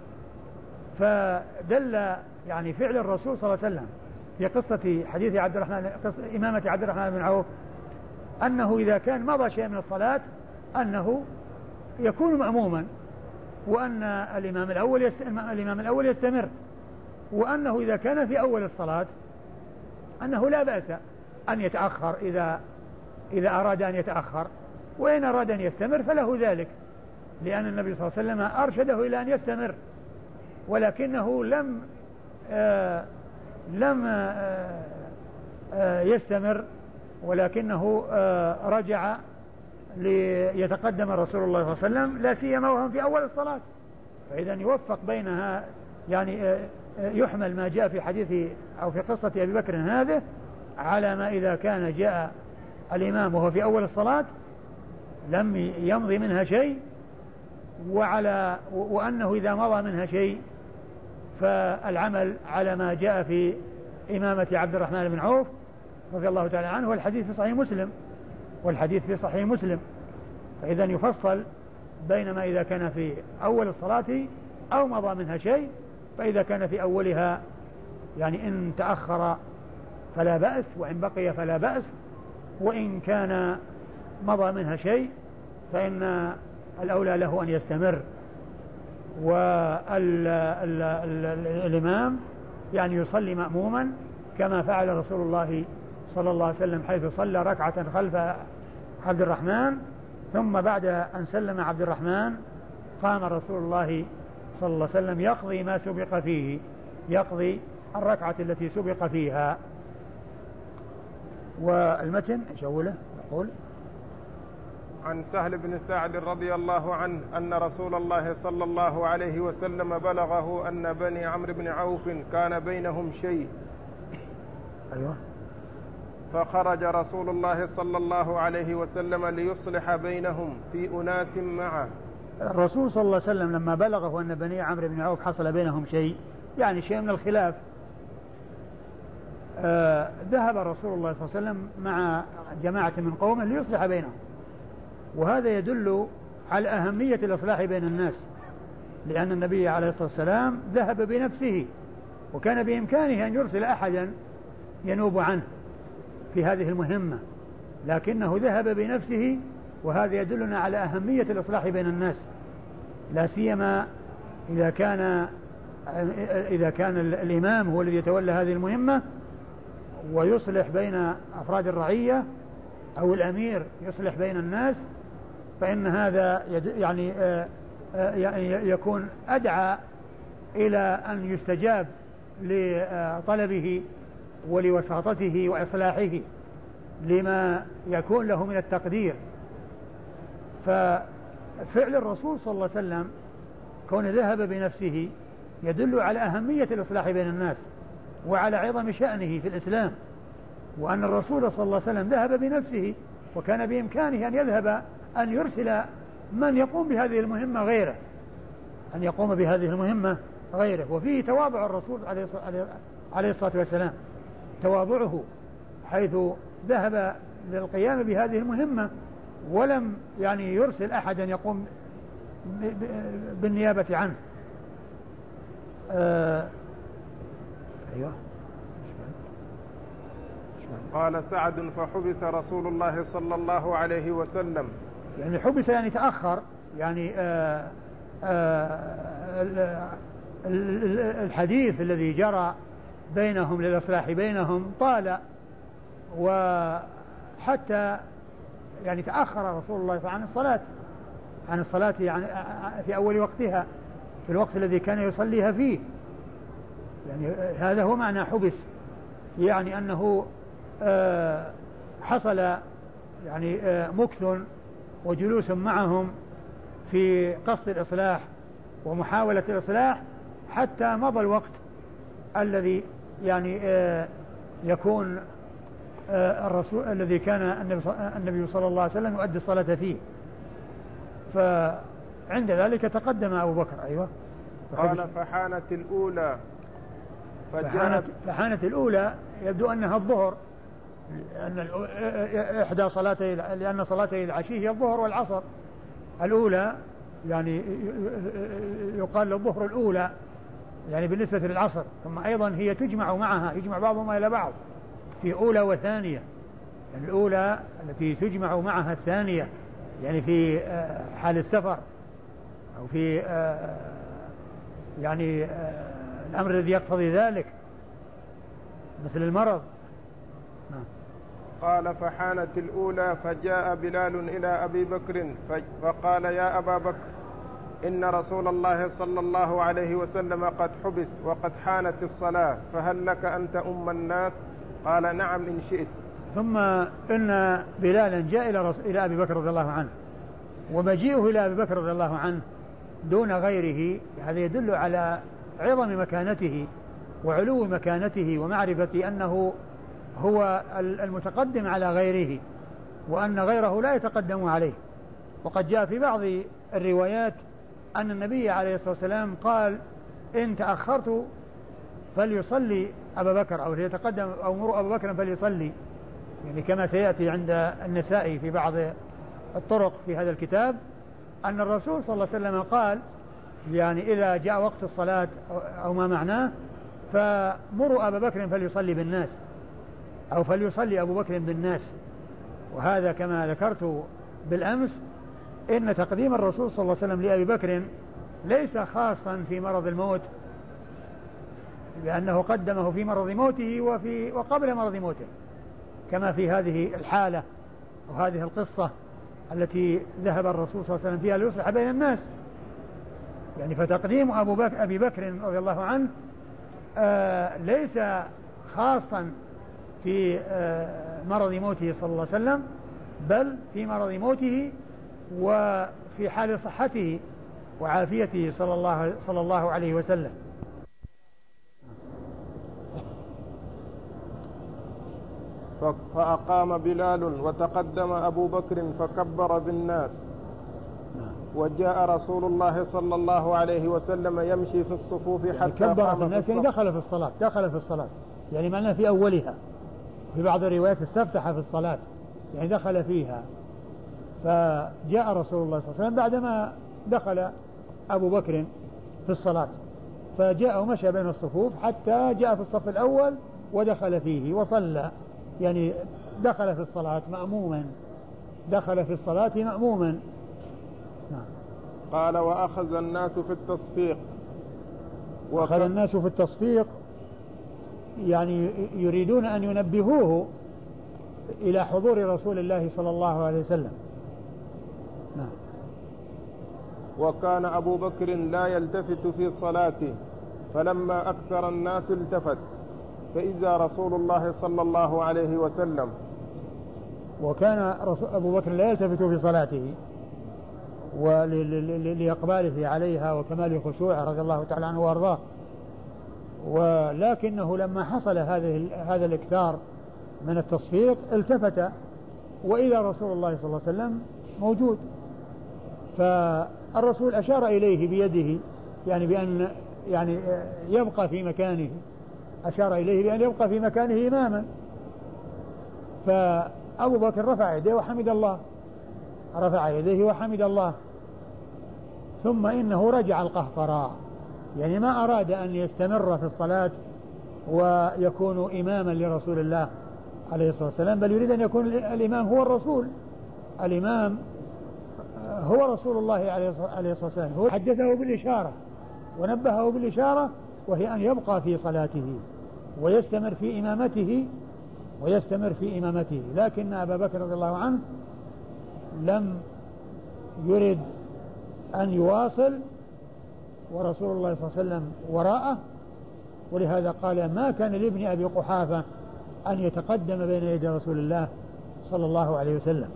فدل يعني فعل الرسول صلى الله عليه وسلم في قصة حديث عبد الرحمن قصة إمامة عبد الرحمن بن عوف أنه إذا كان مضى شيء من الصلاة أنه يكون مأموما، وأن الإمام الأول يست... الإمام الأول يستمر، وأنه إذا كان في أول الصلاة أنه لا بأس أن يتأخر إذا إذا أراد أن يتأخر، وإن أراد أن يستمر فله ذلك، لأن النبي صلى الله عليه وسلم أرشده إلى أن يستمر، ولكنه لم آه لم آه آه يستمر، ولكنه آه رجع ليتقدم رسول الله صلى الله عليه وسلم، لا سيما وهم في أول الصلاة. فإذا يوفق بينها، يعني آه يحمل ما جاء في حديث أو في قصة أبي بكر هذه على ما إذا كان جاء الإمام وهو في أول الصلاة لم يمضي منها شيء، وعلى وأنه إذا مضى منها شيء فالعمل على ما جاء في إمامة عبد الرحمن بن عوف رضي الله تعالى عنه، والحديث في صحيح مسلم والحديث في صحيح مسلم فإذا يفصل بين ما إذا كان في أول الصلاة أو مضى منها شيء، فإذا كان في أولها يعني إن تأخر فلا بأس، وإن بقي فلا بأس، وإن كان مضى منها شيء فإن الأولى له أن يستمر. والإمام يعني يصلي مأموما كما فعل رسول الله صلى الله عليه وسلم، حيث صلى ركعة خلف عبد الرحمن، ثم بعد أن سلم عبد الرحمن قام رسول الله صلى الله عليه وسلم يقضي ما سبق فيه، يقضي الركعة التي سبق فيها. والمتن ايش اوله؟ يقول عن سهل بن سعد رضي الله عنه أن رسول الله صلى الله عليه وسلم بلغه أن بني عمرو بن عوف كان بينهم شيء. أيوة. فخرج رسول الله صلى الله عليه وسلم ليصلح بينهم في أناس معه، الرسول صلى الله عليه وسلم لما بلغه أن بني عمرو بن عوف حصل بينهم شيء يعني شيء من الخلاف آه ذهب رسول الله صلى الله عليه وسلم مع جماعة من قومه ليصلح بينهم، وهذا يدل على أهمية الإصلاح بين الناس، لأن النبي عليه الصلاة والسلام ذهب بنفسه وكان بإمكانه أن يرسل أحدا ينوب عنه في هذه المهمة، لكنه ذهب بنفسه، وهذا يدلنا على أهمية الإصلاح بين الناس، لا سيما إذا كان إذا كان الإمام هو الذي يتولى هذه المهمة ويصلح بين أفراد الرعية أو الأمير يصلح بين الناس، فإن هذا يعني يكون أدعى إلى أن يستجاب لطلبه ولوساطته وإصلاحه لما يكون له من التقدير. ففعل الرسول صلى الله عليه وسلم كون ذهب بنفسه يدل على أهمية الإصلاح بين الناس وعلى عظم شأنه في الإسلام، وأن الرسول صلى الله عليه وسلم ذهب بنفسه وكان بإمكانه أن يذهب أن يرسل من يقوم بهذه المهمة غيره أن يقوم بهذه المهمة غيره وفيه تواضع الرسول عليه الصلاة والسلام، تواضعه حيث ذهب للقيام بهذه المهمة ولم يعني يرسل أحدا يقوم بالنيابة عنه. آه أيوة. قال سعد فحبس رسول الله صلى الله عليه وسلم، يعني حبس يعني تأخر، يعني آه آه الحديث الذي جرى بينهم للإصلاح بينهم طال، وحتى يعني تأخر رسول الله عن الصلاة عن الصلاة يعني في أول وقتها في الوقت الذي كان يصليها فيه، يعني هذا هو معنى حبس، يعني أنه آه حصل يعني آه مكث وجلوس معهم في قصد الإصلاح ومحاولة الإصلاح حتى مضى الوقت الذي يعني آه يكون آه الرسول الذي كان النبي صلى الله عليه وسلم يؤدي الصلاة فيه. فعند ذلك تقدم أبو بكر. أيوة. قال فحانت الأولى فحانت, فحانت الأولى يبدو أنها الظهر، لأن إحدى صلاتي لأن صلاتي العشي هي الظهر والعصر. الأولى يعني يقال الظهر الأولى يعني بالنسبة للعصر، ثم أيضا هي تجمع معها يجمع بعضهما إلى بعض في أولى وثانية، يعني الأولى التي تجمع معها الثانية يعني في حال السفر أو في يعني الأمر الذي يقتضي ذلك مثل المرض. قال فحانت الأولى فجاء بلال إلى أبي بكر فقال يا أبا بكر إن رسول الله صلى الله عليه وسلم قد حبس وقد حانت الصلاة فهل لك أن تؤم الناس؟ قال نعم إن شئت. ثم إن بلالا جاء إلى, إلى أبي بكر رضي الله عنه، ومجيئه إلى أبي بكر رضي الله عنه دون غيره هذا يدل على عظم مكانته وعلو مكانته ومعرفة أنه هو المتقدم على غيره وأن غيره لا يتقدم عليه. وقد جاء في بعض الروايات أن النبي عليه الصلاة والسلام قال إن تأخرت فليصلي أبا بكر أو يتقدم أو مروا أبا بكر فليصلي، يعني كما سيأتي عند النسائي في بعض الطرق في هذا الكتاب أن الرسول صلى الله عليه وسلم قال يعني إذا جاء وقت الصلاة أو ما معناه فمروا أبا بكر فليصلي بالناس أو فليصلي أبو بكر بالناس. وهذا كما ذكرت بالأمس إن تقديم الرسول صلى الله عليه وسلم لأبي بكر ليس خاصا في مرض الموت، لأنه قدمه في مرض موته وفي وقبل مرض موته كما في هذه الحالة وهذه القصة التي ذهب الرسول صلى الله عليه وسلم فيها ليصلح بين الناس. يعني فتقديم أبو بكر أبي بكر رضي الله عنه آه ليس خاصا في آه مرض موته صلى الله عليه وسلم، بل في مرض موته وفي حال صحته وعافيته صلى الله, صلى الله عليه وسلم. فأقام بلال وتقدم أبو بكر فكبر بالناس. وجاء رسول الله صلى الله عليه وسلم يمشي في الصفوف حتى يعني كبر في الناس، يعني دخل في الصلاة دخل في الصلاة يعني معناه في أولها. في بعض الروايات استفتح في الصلاة يعني دخل فيها. فجاء رسول الله صلى الله عليه وسلم بعدما دخل أبو بكر في الصلاة، فجاء ومشى بين الصفوف حتى جاء في الصف الأول ودخل فيه وصلى، يعني دخل في الصلاة مأموما دخل في الصلاة مأموما. نعم. قال وأخذ الناس في التصفيق. وأخذ الناس في التصفيق يعني يريدون أن ينبهوه إلى حضور رسول الله صلى الله عليه وسلم. نعم. وكان أبو بكر لا يلتفت في صلاته، فلما أكثر الناس التفت فإذا رسول الله صلى الله عليه وسلم. وكان أبو بكر لا يلتفت في صلاته ولإقباله عليها وكمال خشوعه رضي الله تعالى عنه وارضاه، ولكنه لما حصل هذه هذا الإكثار من التصفيق التفت وإذا رسول الله صلى الله عليه وسلم موجود، فالرسول أشار إليه بيده يعني بأن يعني يبقى في مكانه، أشار إليه بأن يبقى في مكانه إماما. فأبو بكر رفع يديه وحمد الله رفع يديه وحمد الله ثم إنه رجع القهقراء، يعني ما أراد أن يستمر في الصلاة ويكون إماما لرسول الله عليه الصلاة والسلام، بل يريد أن يكون الإمام هو الرسول، الإمام هو رسول الله عليه الصلاة والسلام. هو حدثه بالإشارة ونبهه بالإشارة، وهي أن يبقى في صلاته ويستمر في إمامته ويستمر في إمامته. لكن أبا بكر رضي الله عنه لم يرد أن يواصل ورسول الله صلى الله عليه وسلم وراءه، ولهذا قال ما كان لابن أبي قحافة أن يتقدم بين يدي رسول الله صلى الله عليه وسلم.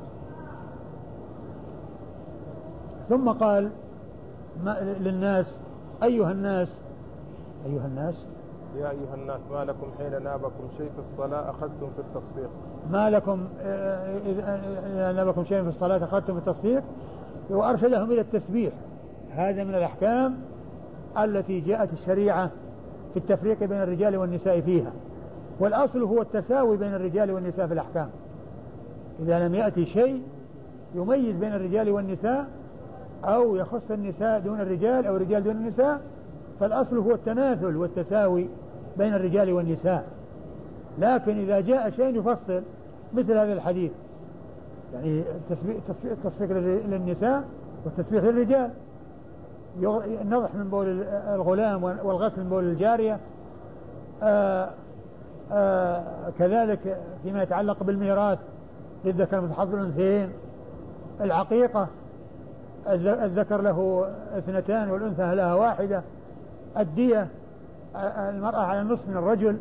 ثم قال للناس أيها الناس أيها الناس يا أيها الناس ما لكم حين نابكم شيء في الصلاة أخذتم في التصفيق. ما لكم إذا نابكم شيء في الصلاة أخذتم في التصفيق، وأرشدهم إلى التسبيح. هذا من الأحكام التي جاءت الشريعة في التفريق بين الرجال والنساء فيها، والأصل هو التساوي بين الرجال والنساء في الأحكام. إذا لم يأتي شيء يميز بين الرجال والنساء أو يخص النساء دون الرجال أو الرجال دون النساء، فالأصل هو التماثل والتساوي بين الرجال والنساء. لكن إذا جاء شيء يفصل مثل هذا الحديث، يعني التصفيق للنساء والتسبيح للرجال، النضح من بول الغلام والغسل من بول الجارية، آآ آآ كذلك فيما يتعلق بالميراث للذكر مثل حظ الأنثيين، العقيقة الذكر له اثنتان والأنثى لها واحدة، الدية المرأة على النصف من الرجل،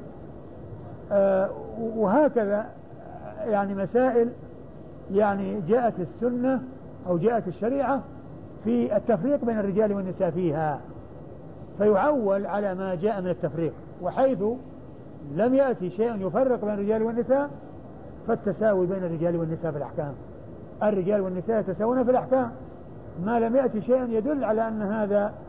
وهكذا يعني مسائل يعني جاءت السنة أو جاءت الشريعة في التفريق بين الرجال والنساء فيها، فيعول على ما جاء من التفريق. وحيث لم يأتي شيء يفرق بين الرجال والنساء فالتساوي بين الرجال والنساء في الأحكام، الرجال والنساء يتساوون في الأحكام، ما لم يأتي شيء يدل على أن هذا